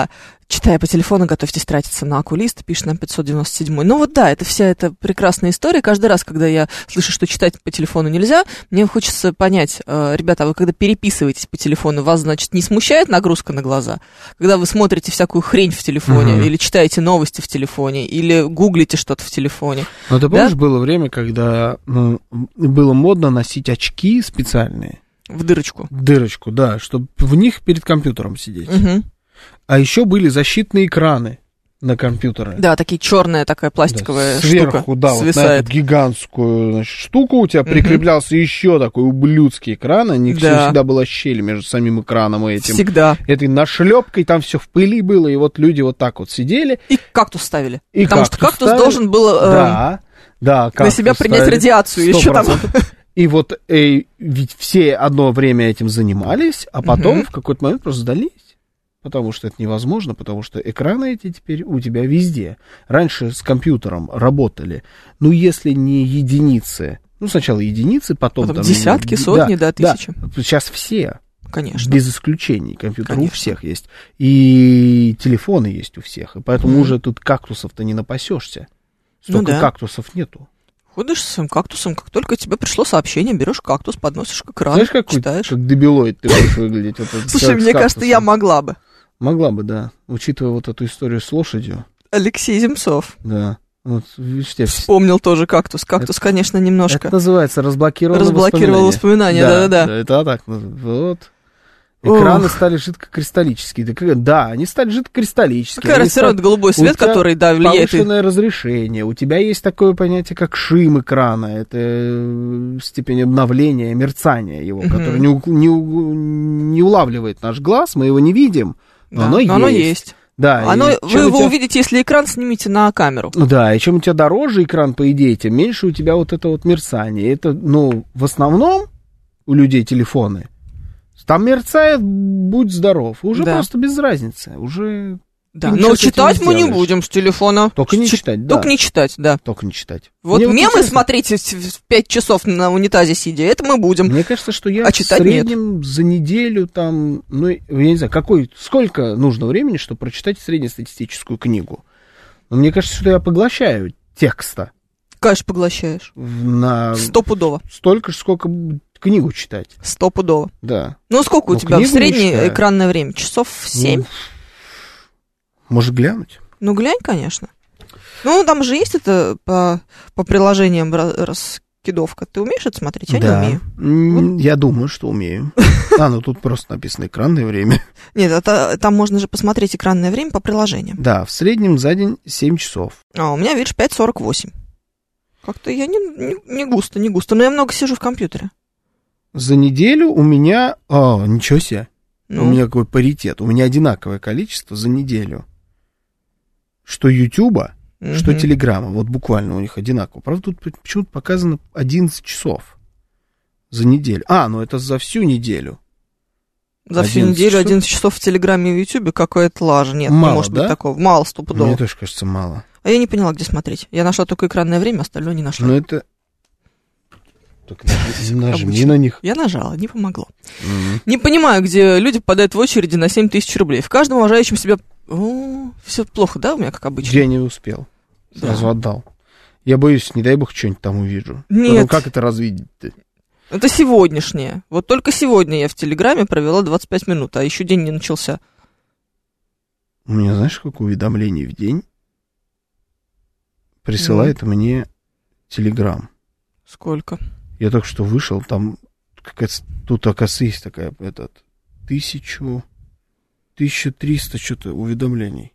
Читая по телефону, готовьтесь тратиться на окулист, пишет нам 597. Ну вот да, это вся эта прекрасная история. Каждый раз, когда я слышу, что читать по телефону нельзя, мне хочется понять, ребята, а вы когда переписываетесь по телефону, вас, значит, не смущает нагрузка на глаза? Когда вы смотрите всякую хрень в телефоне, или читаете новости в телефоне, или гуглите что-то в телефоне. Но ты помнишь, было время, когда было модно носить очки специальные? В дырочку. В дырочку, да, чтобы в них перед компьютером сидеть. А еще были защитные экраны на компьютеры. Да, такие черная такая пластиковая сверху, штука да, свисает. Вот на эту гигантскую, значит, штуку у тебя прикреплялся еще такой ублюдский экран. У них всегда была щель между самим экраном и этим. Всегда. Этой нашлепкой, там все в пыли было, и вот люди вот так вот сидели. И кактус ставили. Потому что кактус должен был на себя принять радиацию. Еще там. И вот ведь все одно время этим занимались, а потом в какой-то момент просто сдались. Потому что это невозможно, потому что экраны эти теперь у тебя везде. Раньше с компьютером работали, ну, если не единицы, ну, сначала единицы, потом там, десятки, сотни, тысячи. Да. Сейчас все. Конечно. Без исключений. Компьютеры у всех есть. И телефоны есть у всех. И поэтому уже тут кактусов-то не напасешься. Столько кактусов нету. Ходишь с своим кактусом, как только тебе пришло сообщение, берешь кактус, подносишь к экрану, знаешь, читаешь. Как дебилоид ты будешь выглядеть. Слушай, мне кажется, я могла бы. Могла бы, да. Учитывая вот эту историю с лошадью. Алексей Земцов. Да. Вот, видишь, вспомнил тоже кактус. Кактус, конечно, немножко. Это называется разблокировал воспоминания. Да. Это так. Вот. Экраны стали жидкокристаллические. Да, они стали жидкокристаллические. Какая разница, это голубой свет, который, влияет. Повышенное разрешение. У тебя есть такое понятие, как шим экрана. Это степень обновления, мерцания его, который не улавливает наш глаз, мы его не видим, но оно есть. Да, вы его увидите, если экран снимете на камеру. Да, и чем у тебя дороже экран, по идее, тем меньше у тебя вот это вот мерцание. Это, в основном у людей телефоны. Там мерцает, будь здоров. Уже просто без разницы. Уже. Да, но читать мы не будем с телефона. Только не читать, да. Только не читать, да. Только не читать. Вот мемы смотреть в 5 часов на унитазе сидя, это мы будем. Мне кажется, что я в среднем за неделю там, я не знаю, сколько нужно времени, чтобы прочитать среднестатистическую книгу. Но мне кажется, что я поглощаю текста. Конечно, поглощаешь. Стопудово. Столько же, сколько книгу читать. Стопудово. Да. Ну, сколько у тебя в среднее экранное время? Часов 7? Может, глянуть? Ну, глянь, конечно. Ну, там же есть это по приложениям раскидовка. Ты умеешь это смотреть? Я не умею. Я думаю, что умею. Тут просто написано экранное время. Нет, там можно же посмотреть экранное время по приложениям. Да, в среднем за день 7 часов. А у меня, видишь, 5:48. Как-то я не густо. Но я много сижу в компьютере. За неделю у меня... ничего себе. У меня какой паритет. У меня одинаковое количество за неделю. Что Ютуба, что Телеграма. Вот буквально у них одинаково. Правда, тут почему-то показано 11 часов за неделю. Это за всю неделю. За всю неделю 11 часов в Телеграме и в Ютубе? Какая-то лажа. Нет, мало, не может быть такого. Мало, стопудово. Мне тоже кажется, мало. А я не поняла, где смотреть. Я нашла только экранное время, остальное не нашла. Это... Только нажми на них. Я нажала, не помогло. Не понимаю, где люди попадают в очереди на 7 тысяч рублей. В каждом уважающем себя... все плохо, да, у меня, как обычно? Я не успел. Сразу отдал. Я боюсь, не дай бог, что-нибудь там увижу. Нет. Как это развидеть-то? Это сегодняшнее. Вот только сегодня я в Телеграме провела 25 минут, а еще день не начался. У меня, знаешь, сколько уведомлений в день присылает мне Телеграм? Сколько? Я только что вышел, там тут, оказывается, есть такая, 1300 что-то уведомлений.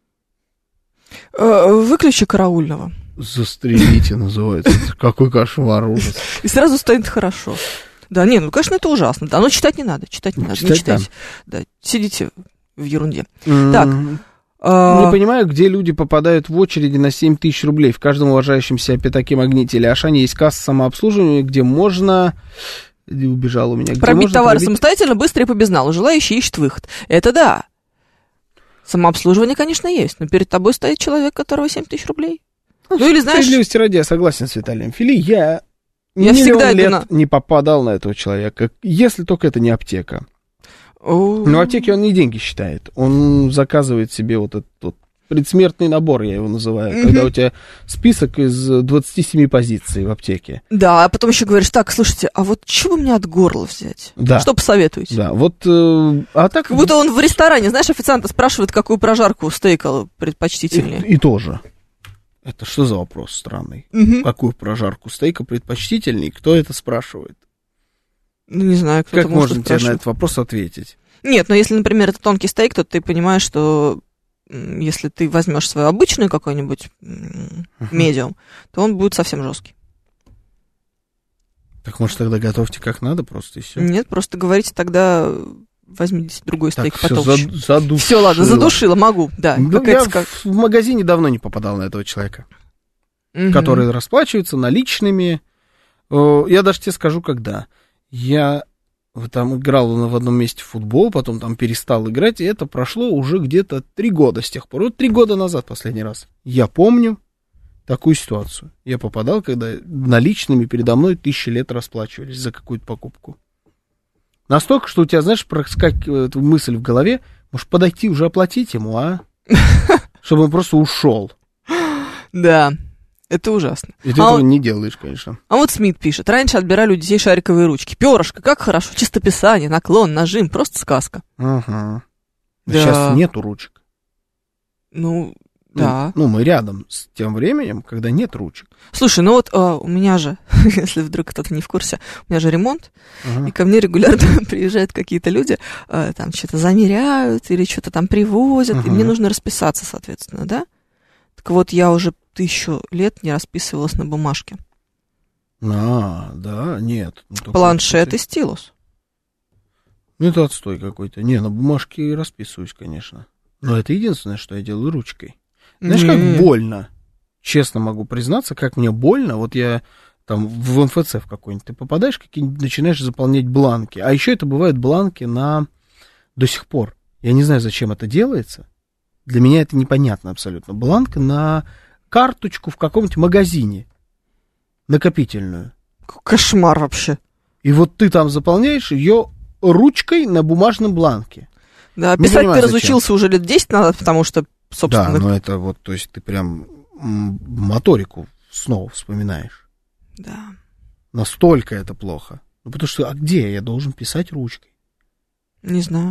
Выключи караульного. Застрелите, называется. Какой кошмар, ужас. И сразу станет хорошо. Да, конечно, это ужасно. Да, но читать не надо, не читайте. Да, сидите в ерунде. Так. Не понимаю, где люди попадают в очереди на 7 тысяч рублей. В каждом уважающем себя пятаке магните или Ашане есть касса самообслуживания, где можно... Убежал у меня. Пробить товары самостоятельно, быстро и по безналу. Желающий ищет выход. Это да. Самообслуживание, конечно, есть, но перед тобой стоит человек, которого 7 тысяч рублей. Или знаешь... Справедливости ради, я согласен с Виталием Фили. Я всегда не попадал на этого человека, если только это не аптека. Но в аптеке он не деньги считает. Он заказывает себе вот этот вот предсмертный набор, я его называю, когда у тебя список из 27 позиций в аптеке. Да, а потом еще говоришь, так, слушайте, а вот что бы мне от горла взять? Да. Что посоветуете? Да, вот, а так... Как будто он в ресторане, знаешь, официанта спрашивает, какую прожарку стейка предпочтительнее. И тоже. Это что за вопрос странный? Какую прожарку стейка предпочтительнее? Кто это спрашивает? Ну, не знаю, кто-то как можно тебе на этот вопрос ответить? Нет, но если, например, это тонкий стейк, то ты понимаешь, что если ты возьмешь свою обычную какой-нибудь медиум, то он будет совсем жесткий. Так может тогда готовьте как надо просто и все? Нет, просто говорите тогда, возьмите другой стейк так, потолще. Задушила. Все, ладно, задушила, могу, да. Ну, я в магазине давно не попадал на этого человека, который расплачивается наличными. Я даже тебе скажу, когда. Я там играл в одном месте в футбол, потом там перестал играть, и это прошло уже где-то 3 года с тех пор. Вот 3 года назад последний раз. Я помню такую ситуацию. Я попадал, когда наличными передо мной 1000 лет расплачивались за какую-то покупку. Настолько, что у тебя, знаешь, проскакивает мысль в голове, может, подойти уже оплатить ему, а? Чтобы он просто ушел. Да. Это ужасно. И ты этого не делаешь, конечно. А вот Смит пишет. Раньше отбирали у детей шариковые ручки. Перышко, как хорошо. Чистописание, наклон, нажим. Просто сказка. Ага. Да. Сейчас нету ручек. Ну, да. Ну, мы рядом с тем временем, когда нет ручек. Слушай, ну вот у меня же, если вдруг кто-то не в курсе, у меня же ремонт, и ко мне регулярно приезжают какие-то люди, там что-то замеряют или что-то там привозят, и мне нужно расписаться, соответственно, да? Так вот, я уже 1000 лет не расписывалась на бумажке. Да, нет. Планшет и стилус. Ну, это отстой какой-то. Не, на бумажке расписываюсь, конечно. Но это единственное, что я делаю ручкой. Знаешь, как больно? Честно могу признаться, как мне больно. Вот я там в МФЦ в какой-нибудь, ты попадаешь, какие-нибудь, начинаешь заполнять бланки. А еще это бывают бланки до сих пор. Я не знаю, зачем это делается. Для меня это непонятно абсолютно. Бланк на карточку в каком-нибудь магазине. Накопительную. Кошмар вообще. И вот ты там заполняешь ее ручкой на бумажном бланке. Да, писать ты разучился уже лет 10 назад, потому что, собственно... Да, но это вот, то есть ты прям моторику снова вспоминаешь. Да. Настолько это плохо. Ну, потому что, а где я должен писать ручкой? Не знаю.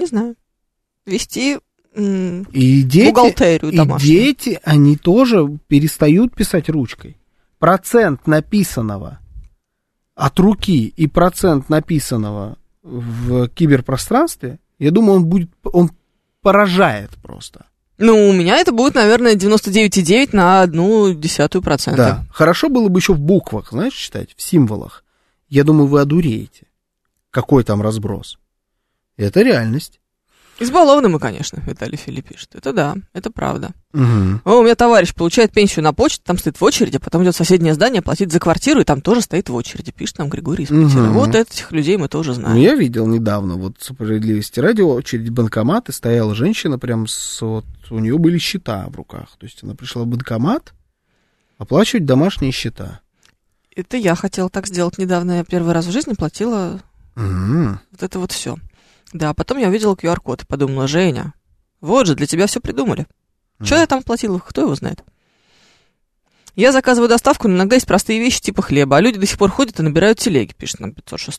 Вести и дети, бухгалтерию домашнюю. И дети, они тоже перестают писать ручкой. Процент написанного от руки и процент написанного в киберпространстве, я думаю, он поражает просто. Ну, у меня это будет, наверное, 99,9 на 0,1%. Да, хорошо было бы еще в буквах, знаешь, читать, в символах. Я думаю, вы одуреете, какой там разброс. Это реальность. Избалованы мы, конечно, Виталий Филипп пишет. Это да, это правда. Угу. У меня товарищ получает пенсию на почте, там стоит в очереди, потом идет в соседнее здание, платит за квартиру, и там тоже стоит в очереди, пишет нам Григорий из Питера. Вот этих людей мы тоже знаем. Ну, я видел недавно, вот справедливости ради, очередь банкомат, и стояла женщина, прям у нее были счета в руках. То есть она пришла в банкомат оплачивать домашние счета. Это я хотела так сделать недавно. Я первый раз в жизни платила вот это вот все. Да, потом я увидела QR-код и подумала, Женя, вот же, для тебя все придумали. Что я там платила, кто его знает? Я заказываю доставку, но иногда есть простые вещи типа хлеба, а люди до сих пор ходят и набирают телеги, пишет нам 506.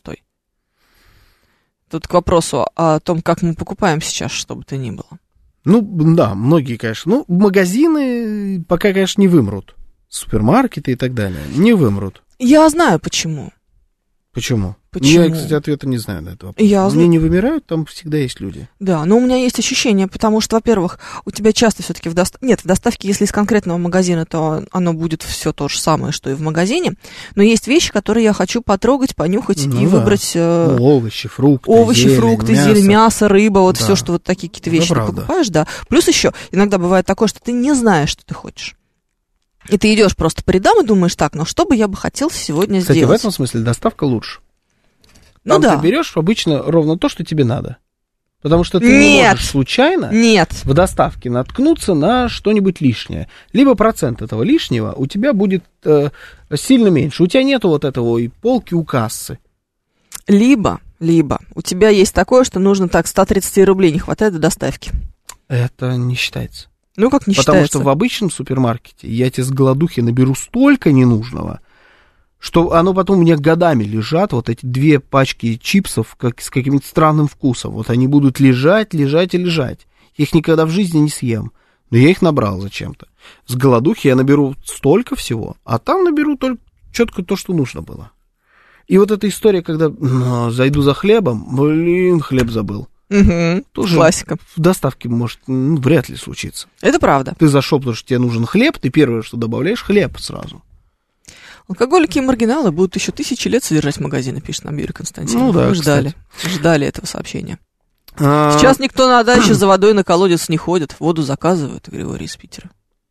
Тут к вопросу о том, как мы покупаем сейчас, что бы то ни было. Ну, да, многие, конечно. Ну, магазины пока, конечно, не вымрут. Супермаркеты и так далее не вымрут. Я знаю, почему. Почему? Почему? Я, кстати, ответа не знаю на этот вопрос. Они не вымирают, там всегда есть люди. Да, но у меня есть ощущение, потому что, во-первых, у тебя часто все-таки в доставке, если из конкретного магазина, то оно будет все то же самое, что и в магазине. Но есть вещи, которые я хочу потрогать, понюхать и выбрать. Овощи, фрукты, зелень, мясо, рыба, вот все, что вот такие какие-то вещи ты покупаешь, да. Плюс еще иногда бывает такое, что ты не знаешь, что ты хочешь. И ты идешь просто по рядам и думаешь, так, ну что бы я бы хотел сегодня сделать? Кстати, в этом смысле доставка лучше. Там ты берешь обычно ровно то, что тебе надо. Потому что ты не можешь случайно в доставке наткнуться на что-нибудь лишнее. Либо процент этого лишнего у тебя будет сильно меньше. У тебя нету вот этого и полки у кассы. Либо Либо у тебя есть такое, что нужно так, 130 рублей не хватает до доставки. Это не считается. Ну, как не Потому считается? что в обычном супермаркете я тебе с голодухи наберу столько ненужного, что оно потом у меня годами лежат, вот эти 2 пачки чипсов с каким-то странным вкусом. Вот они будут лежать. Я их никогда в жизни не съем. Но я их набрал зачем-то. С голодухи я наберу столько всего, а там наберу только четко то, что нужно было. И вот эта история, когда зайду за хлебом, хлеб забыл. Угу, тоже классика. В доставке может вряд ли случиться. Это правда. Ты зашел, потому что тебе нужен хлеб, ты первое, что добавляешь, хлеб сразу. Алкоголики и маргиналы будут еще 1000 лет содержать магазины, пишет нам Юрий Константинов. Ну да, мы ждали этого сообщения. Сейчас никто на даче за водой на колодец не ходит, воду заказывают, Григорий из Питера.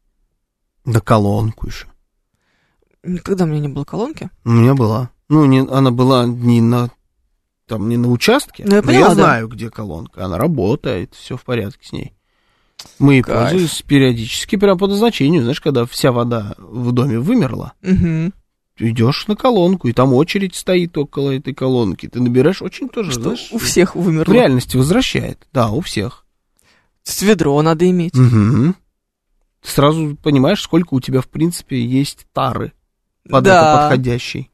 На колонку еще. Никогда у меня не было колонки. У меня была. Она была не на участке, но я знаю, где колонка. Она работает, все в порядке с ней. Мы пользуемся периодически, прям по назначению. Знаешь, когда вся вода в доме вымерла, идешь на колонку, и там очередь стоит около этой колонки. Ты набираешь очень тоже, что знаешь, у всех вымерло. В реальности возвращает. Да, у всех. С ведро надо иметь. Угу. Ты сразу понимаешь, сколько у тебя, в принципе, есть тары под это подходящей.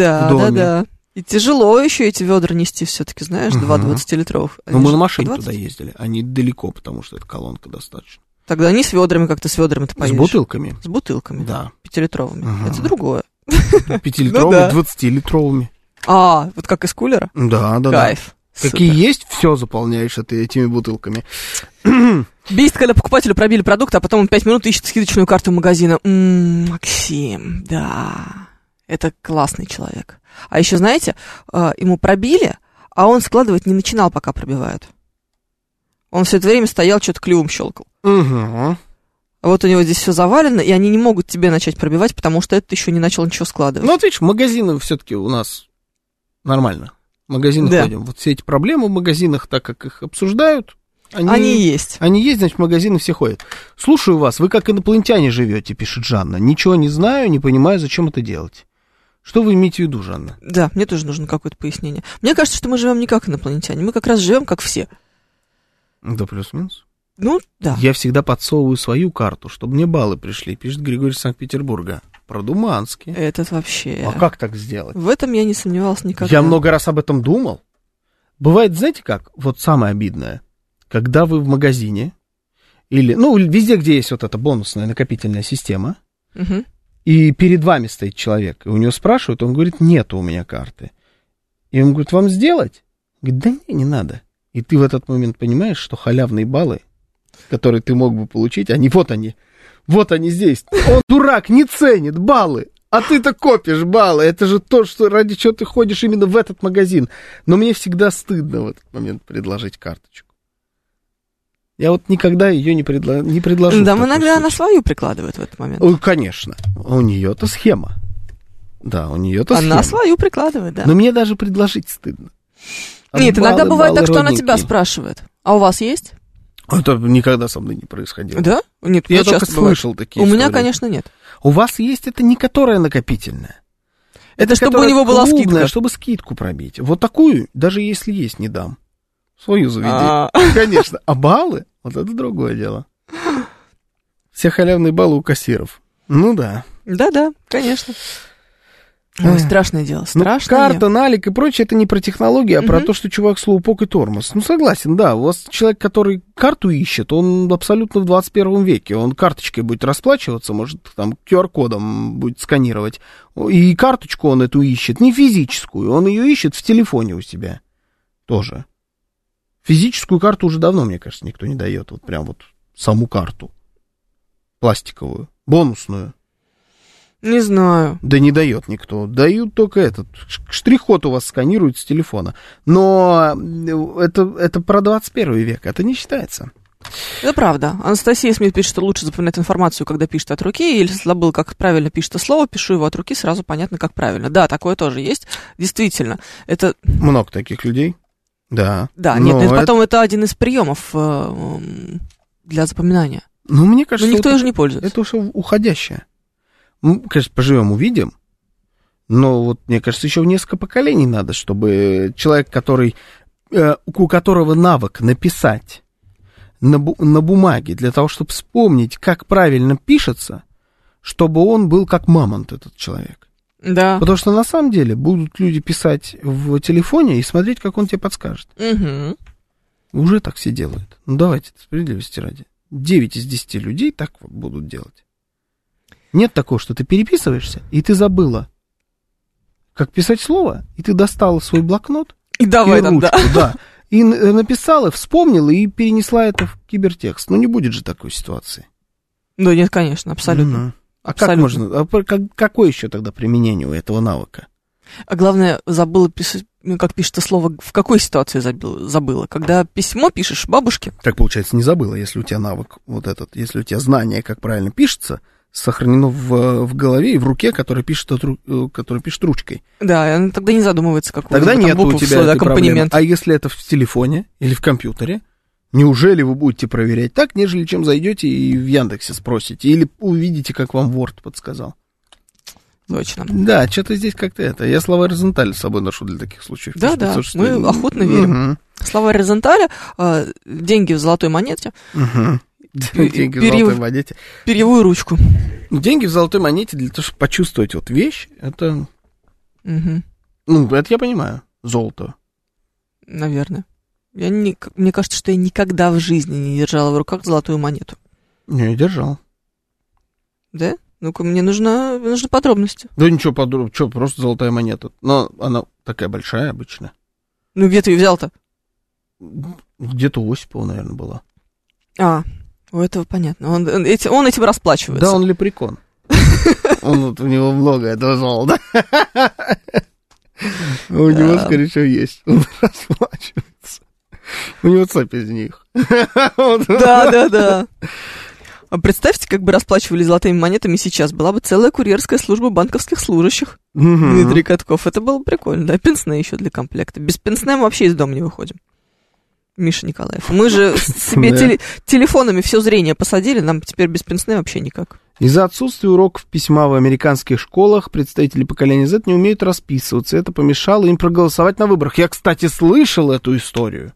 Да. И тяжело еще эти ведра нести все-таки, знаешь, 2 20-литровых. Но мы на машине туда ездили, они далеко, потому что это колонка достаточно. Тогда не с ведрами, как ты с ведрами-то поедешь. С бутылками. С бутылками, да. 5-литровыми. Это другое. 5-литровыми, 20-литровыми. Вот как из кулера? Да. Кайф. Какие есть, все заполняешь этими бутылками. Бесит, когда покупателю пробили продукт, а потом он 5 минут ищет скидочную карту магазина. Максим, да, это классный человек. А еще, знаете, ему пробили, а он складывать не начинал, пока пробивают. Он все это время стоял, что-то клювом щелкал. Угу. А вот у него здесь все завалено, и они не могут тебе начать пробивать, потому что это еще не начал ничего складывать. Ну, вот видишь, магазины все-таки у нас нормально. В магазины ходим. Вот все эти проблемы в магазинах, так как их обсуждают, они есть. Они есть, значит, в магазины все ходят. Слушаю вас, вы как инопланетяне живете, пишет Жанна. Ничего не знаю, не понимаю, зачем это делать. Что вы имеете в виду, Жанна? Да, мне тоже нужно какое-то пояснение. Мне кажется, что мы живем не как инопланетяне, мы как раз живем как все. Да, плюс-минус. Ну, да. Я всегда подсовываю свою карту, чтобы мне баллы пришли, пишет Григорий из Санкт-Петербурга. Продумански. Этот вообще... А как так сделать? В этом я не сомневалась никогда. Я много раз об этом думал. Бывает, знаете как? Вот самое обидное. Когда вы в магазине, или, везде, где есть вот эта бонусная накопительная система, и перед вами стоит человек, и у него спрашивают, он говорит, нету у меня карты. И он говорит, вам сделать? Говорит, да не надо. И ты в этот момент понимаешь, что халявные баллы, которые ты мог бы получить, вот они здесь. Он, дурак, не ценит баллы, а ты-то копишь баллы. Это же то, что ради чего ты ходишь именно в этот магазин. Но мне всегда стыдно в этот момент предложить карточку. Я вот никогда ее не предложу. Да, иногда она свою прикладывает в этот момент. Ой, конечно, у нее-то схема. Да, у нее-то схема. Она свою прикладывает, да. Но мне даже предложить стыдно. Нет, иногда бывает так, что она тебя спрашивает. А у вас есть? Это никогда со мной не происходило. Да? Нет, я только слышал такие истории. У меня, конечно, нет. У вас есть, это не которая накопительная. Это чтобы у него была скидка. Чтобы скидку пробить. Вот такую, даже если есть, не дам. Свою заведи. Конечно. А баллы? Вот это другое дело. Все халявные баллы у кассиров. Ну да. Да, конечно. Ой, страшное дело, страшное. Карта, налик и прочее, это не про технологии, а про то, что чувак слоупок и тормоз. Согласен, да, у вас человек, который карту ищет, он абсолютно в 21 веке, он карточкой будет расплачиваться, может, там, QR-кодом будет сканировать, и карточку он эту ищет, не физическую, он ее ищет в телефоне у себя тоже. Физическую карту уже давно, мне кажется, никто не дает, вот прям вот саму карту, пластиковую, бонусную. Не знаю. Да не дает никто. Дают только этот. Штрих-код у вас сканируют с телефона. Но это про 21 век. Это не считается. Это правда. Анастасия Смит пишет, что лучше запоминать информацию, когда пишет от руки. Или забыл, как правильно пишет это слово, пишу его от руки, сразу понятно, как правильно. Да, такое тоже есть. Действительно. Это... Много таких людей. Да. Да, нет, потом это один из приемов для запоминания. Ну, мне кажется, но никто же не пользуется. Это уже уходящее. Мы, конечно, поживем, увидим, Но вот, мне кажется, еще в несколько поколений надо, чтобы человек, у которого навык написать на бумаге, для того, чтобы вспомнить, как правильно пишется, чтобы он был как мамонт, этот человек. Да. Потому что на самом деле будут люди писать в телефоне и смотреть, как он тебе подскажет. Угу. Уже так все делают. Ну, давайте, справедливости ради. 9 из 10 людей так будут делать. Нет такого, что ты переписываешься, и ты забыла, как писать слово, и ты достала свой блокнот и давай там, ручку, да, и написала, вспомнила и перенесла это в кибертекст. Ну, не будет же такой ситуации. Да нет, конечно, абсолютно. Mm-hmm. А абсолютно. как можно, какое еще тогда применение у этого навыка? А главное, забыла писать, как пишется слово, в какой ситуации забыла. Когда письмо пишешь бабушке. Так, получается, не забыла, если у тебя навык вот этот, если у тебя знание, как правильно пишется, сохранено в голове и в руке, который пишет ручкой. Да, и она тогда не задумывается, какую тогда нет у тебя этой аккомпанемент. Проблемы. А если это в телефоне или в компьютере, неужели вы будете проверять так, нежели чем зайдете и в Яндексе спросите, или увидите, как вам Word подсказал? Точно. Да, что-то здесь как-то это. Я словарь Розенталя с собой ношу для таких случаев. Да, мы охотно верим. Угу. Словарь Розенталя, деньги в золотой монете. Угу. Деньги в золотой монете. Перьевую ручку. Деньги в золотой монете для того, чтобы почувствовать вот вещь, это... Угу. Ну, это я понимаю. Золото. Наверное. Мне кажется, что я никогда в жизни не держала в руках золотую монету. Не, я держал. Да? Ну-ка, мне нужны подробности. Да ничего подробного, что, просто золотая монета. Но она такая большая обычно. Ну, где ты ее взял-то? Где-то у Осипова, наверное, была. А, у этого понятно. Он этим расплачивается. Да, он лепрекон. У него много этого золота. У него, скорее всего, есть. Он расплачивается. У него цепь из них. Да. А представьте, как бы расплачивали золотыми монетами сейчас. Была бы целая курьерская служба банковских служащих. Дмитрий Катков. Это было бы прикольно. Да, пенсне еще для комплекта. Без пенсне мы вообще из дома не выходим. Миша Николаев. Мы же себе телефонами все зрение посадили, нам теперь без пенсне вообще никак. Из-за отсутствия уроков письма в американских школах представители поколения Z не умеют расписываться. Это помешало им проголосовать на выборах. Я, кстати, слышал эту историю.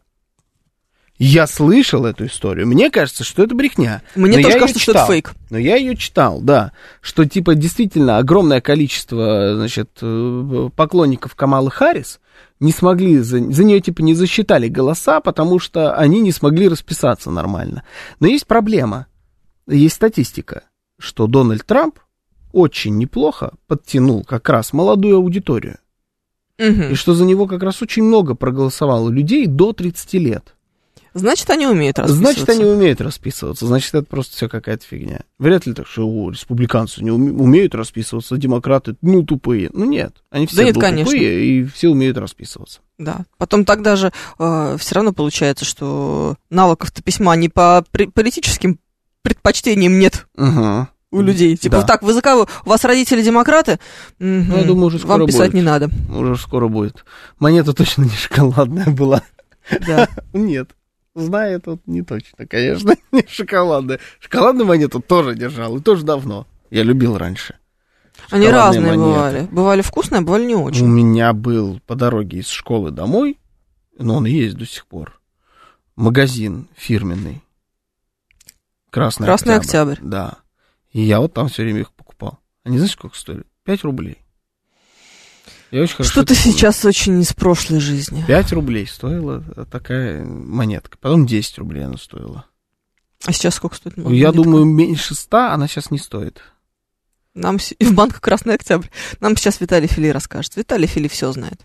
Мне кажется, что это брехня. Мне тоже кажется, что это фейк. Но я ее читал, да. Что, типа, действительно огромное количество, значит, поклонников Камалы Харрис не смогли, за нее, типа, не засчитали голоса, потому что они не смогли расписаться нормально. Но есть проблема, есть статистика, что Дональд Трамп очень неплохо подтянул как раз молодую аудиторию. Угу. И что за него как раз очень много проголосовало людей до 30 лет. Значит, они умеют расписываться. Значит, это просто все какая-то фигня. Вряд ли так, что республиканцы не умеют расписываться, демократы, тупые. Ну, нет. Они все тупые, и все умеют расписываться. Да. Потом тогда же все равно получается, что навыков-то письма не по политическим предпочтениям нет. Угу. У людей. Типа, да. Так, вы за кого? У вас родители демократы? Я думаю, уже скоро вам писать будет. Не надо. Уже скоро будет. Монета точно не шоколадная была. Да. Нет. Знаю, это не точно, конечно, не шоколадная. Шоколадную монету тоже держал, и тоже давно. Я любил раньше. Они разные бывали. Бывали вкусные, а бывали не очень. У меня был по дороге из школы домой, но он и есть до сих пор, магазин фирменный. Красный Октябрь. Да. И я вот там все время их покупал. Они, знаешь, сколько стоили? 5 рублей. Что-то сейчас очень из прошлой жизни. 5 рублей стоила такая монетка. Потом 10 рублей она стоила. А сейчас сколько стоит? Я думаю, меньше 100 она сейчас не стоит. Нам в банк Красный Октябрь. Нам сейчас Виталий Фили расскажет. Виталий Фили все знает.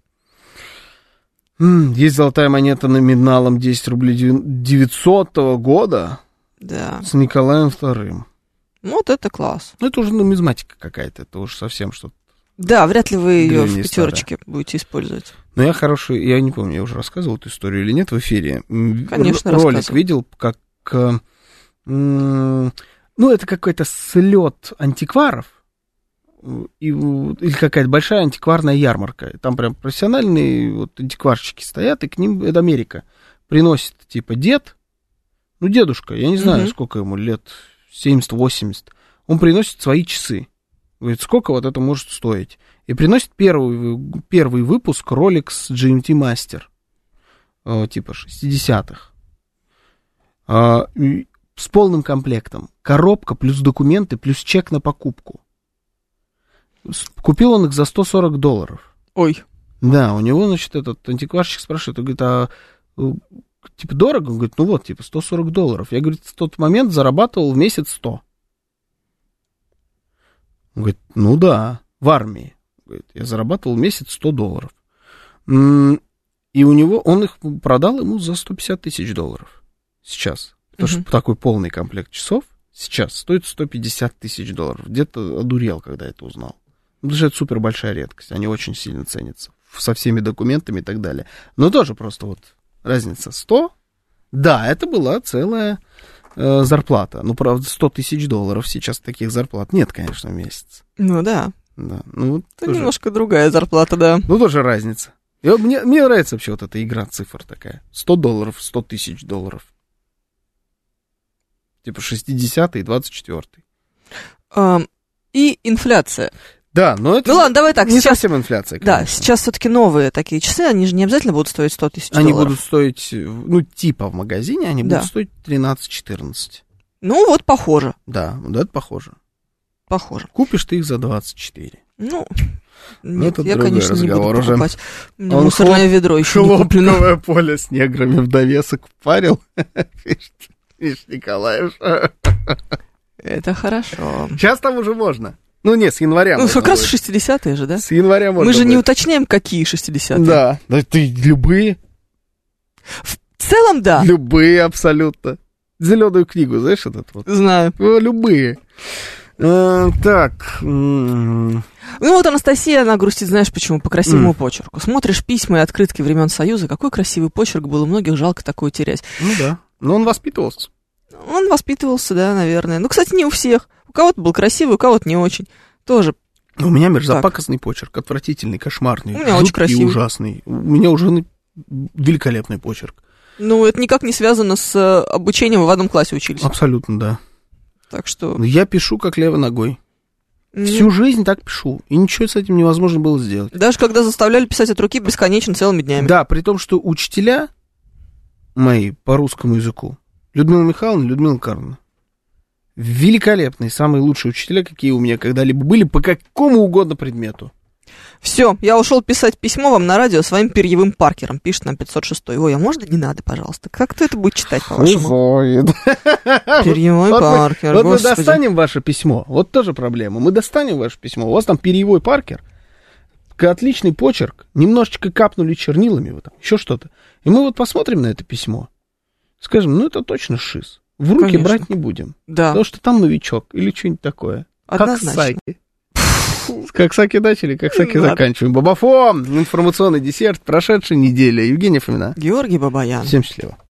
Есть золотая монета номиналом 10 рублей 900 года. Да. С Николаем II. Вот это класс. Ну, это уже нумизматика какая-то. Это уже совсем что-то. Да, вряд ли вы ее в пятерочке будете использовать. Но я я не помню, я уже рассказывал эту историю или нет в эфире. Конечно, ролик видел, как, это какой-то слет антикваров, или какая-то большая антикварная ярмарка. Там прям профессиональные антикварщики стоят, и к ним, это Америка, приносит, типа, дедушка, я не знаю, сколько ему лет, 70-80, он приносит свои часы. Говорит, сколько вот это может стоить? И приносит первый выпуск Rolex GMT Master, типа 60-х. С полным комплектом. Коробка плюс документы плюс чек на покупку. Купил он их за $140. Ой. Да, у него, значит, этот антикварщик спрашивает, он говорит, типа, дорого? Он говорит, ну вот, типа, $140. Я, говорит, в тот момент зарабатывал в месяц 100. Он говорит, ну да, в армии. Говорит, я зарабатывал в месяц $100. И у него, он их продал ему за $150 тысяч сейчас. Потому что такой полный комплект часов сейчас стоит $150 тысяч. Где-то одурел, когда это узнал. Потому что это супер большая редкость. Они очень сильно ценятся. Со всеми документами и так далее. Но тоже просто вот разница 100. Да, это была целая зарплата. Ну, правда, $100 тысяч сейчас таких зарплат нет, конечно, в месяц. Ну, да. Да. Ну, это тоже немножко другая зарплата, да. Ну, тоже разница. И мне нравится вообще вот эта игра цифр такая. $100, $100 тысяч. Типа 60-й и 24-й. И инфляция. Да, но это ну, ладно, давай так, не сейчас, совсем инфляция, конечно. Да, сейчас все-таки новые такие часы, они же не обязательно будут стоить $100 тысяч. Они будут стоить, ну, типа в магазине, они будут стоить 13-14. Ну, вот похоже. Да, это похоже. Похоже. Купишь ты их за 24. Ну, нет, это я, конечно, не буду покупать. Уже. У меня мусорное ведро еще не куплено. Хлопковое поле с неграми в довесок впарил. Видишь, Николаев. Это хорошо. Сейчас там уже можно. Ну, нет, с января. Ну, как раз 60-е же, да? С января можно. Мы же не уточняем, какие 60-е. Да, ты любые. В целом, да. Любые абсолютно. Зеленую книгу, знаешь, этот вот? Знаю. Любые. Так. Ну, вот Анастасия, она грустит, знаешь почему? По красивому почерку. Смотришь письма и открытки времен Союза, какой красивый почерк был, у многих жалко такое терять. Ну да, но он воспитывался. Он воспитывался, да, наверное. Ну, кстати, не у всех. У кого-то был красивый, у кого-то не очень. Тоже. У меня мерзопакостный почерк, отвратительный, кошмарный. У меня очень красивый. И ужасный. У меня у жены великолепный почерк. Ну, это никак не связано с обучением, в одном классе учились. Абсолютно, да. Так что... Я пишу как левой ногой. Всю жизнь так пишу. И ничего с этим невозможно было сделать. Даже когда заставляли писать от руки бесконечно целыми днями. Да, при том, что учителя мои по русскому языку, Людмила Михайловна, Людмила Карловна, великолепные, самые лучшие учителя, какие у меня когда-либо были, по какому угодно предмету. Все, я ушел писать письмо вам на радио своим перьевым Паркером, пишет нам 506. Ой, а можно не надо, пожалуйста? Как кто это будет читать, по-вашему? Перьевой Паркер, вот мы достанем ваше письмо, вот тоже проблема. Мы достанем ваше письмо, у вас там перьевой Паркер, отличный почерк, немножечко капнули чернилами, вот там, еще что-то. И мы вот посмотрим на это письмо, скажем, ну это точно шиз. В руки Конечно. брать не будем. Да. Потому что там новичок или что-нибудь такое. Однозначно. Как Саки. Как Саки начали, как Саки заканчиваем. Бабафом, информационный десерт прошедшей недели. Евгения Фомина. Георгий Бабаян. Всем счастливо.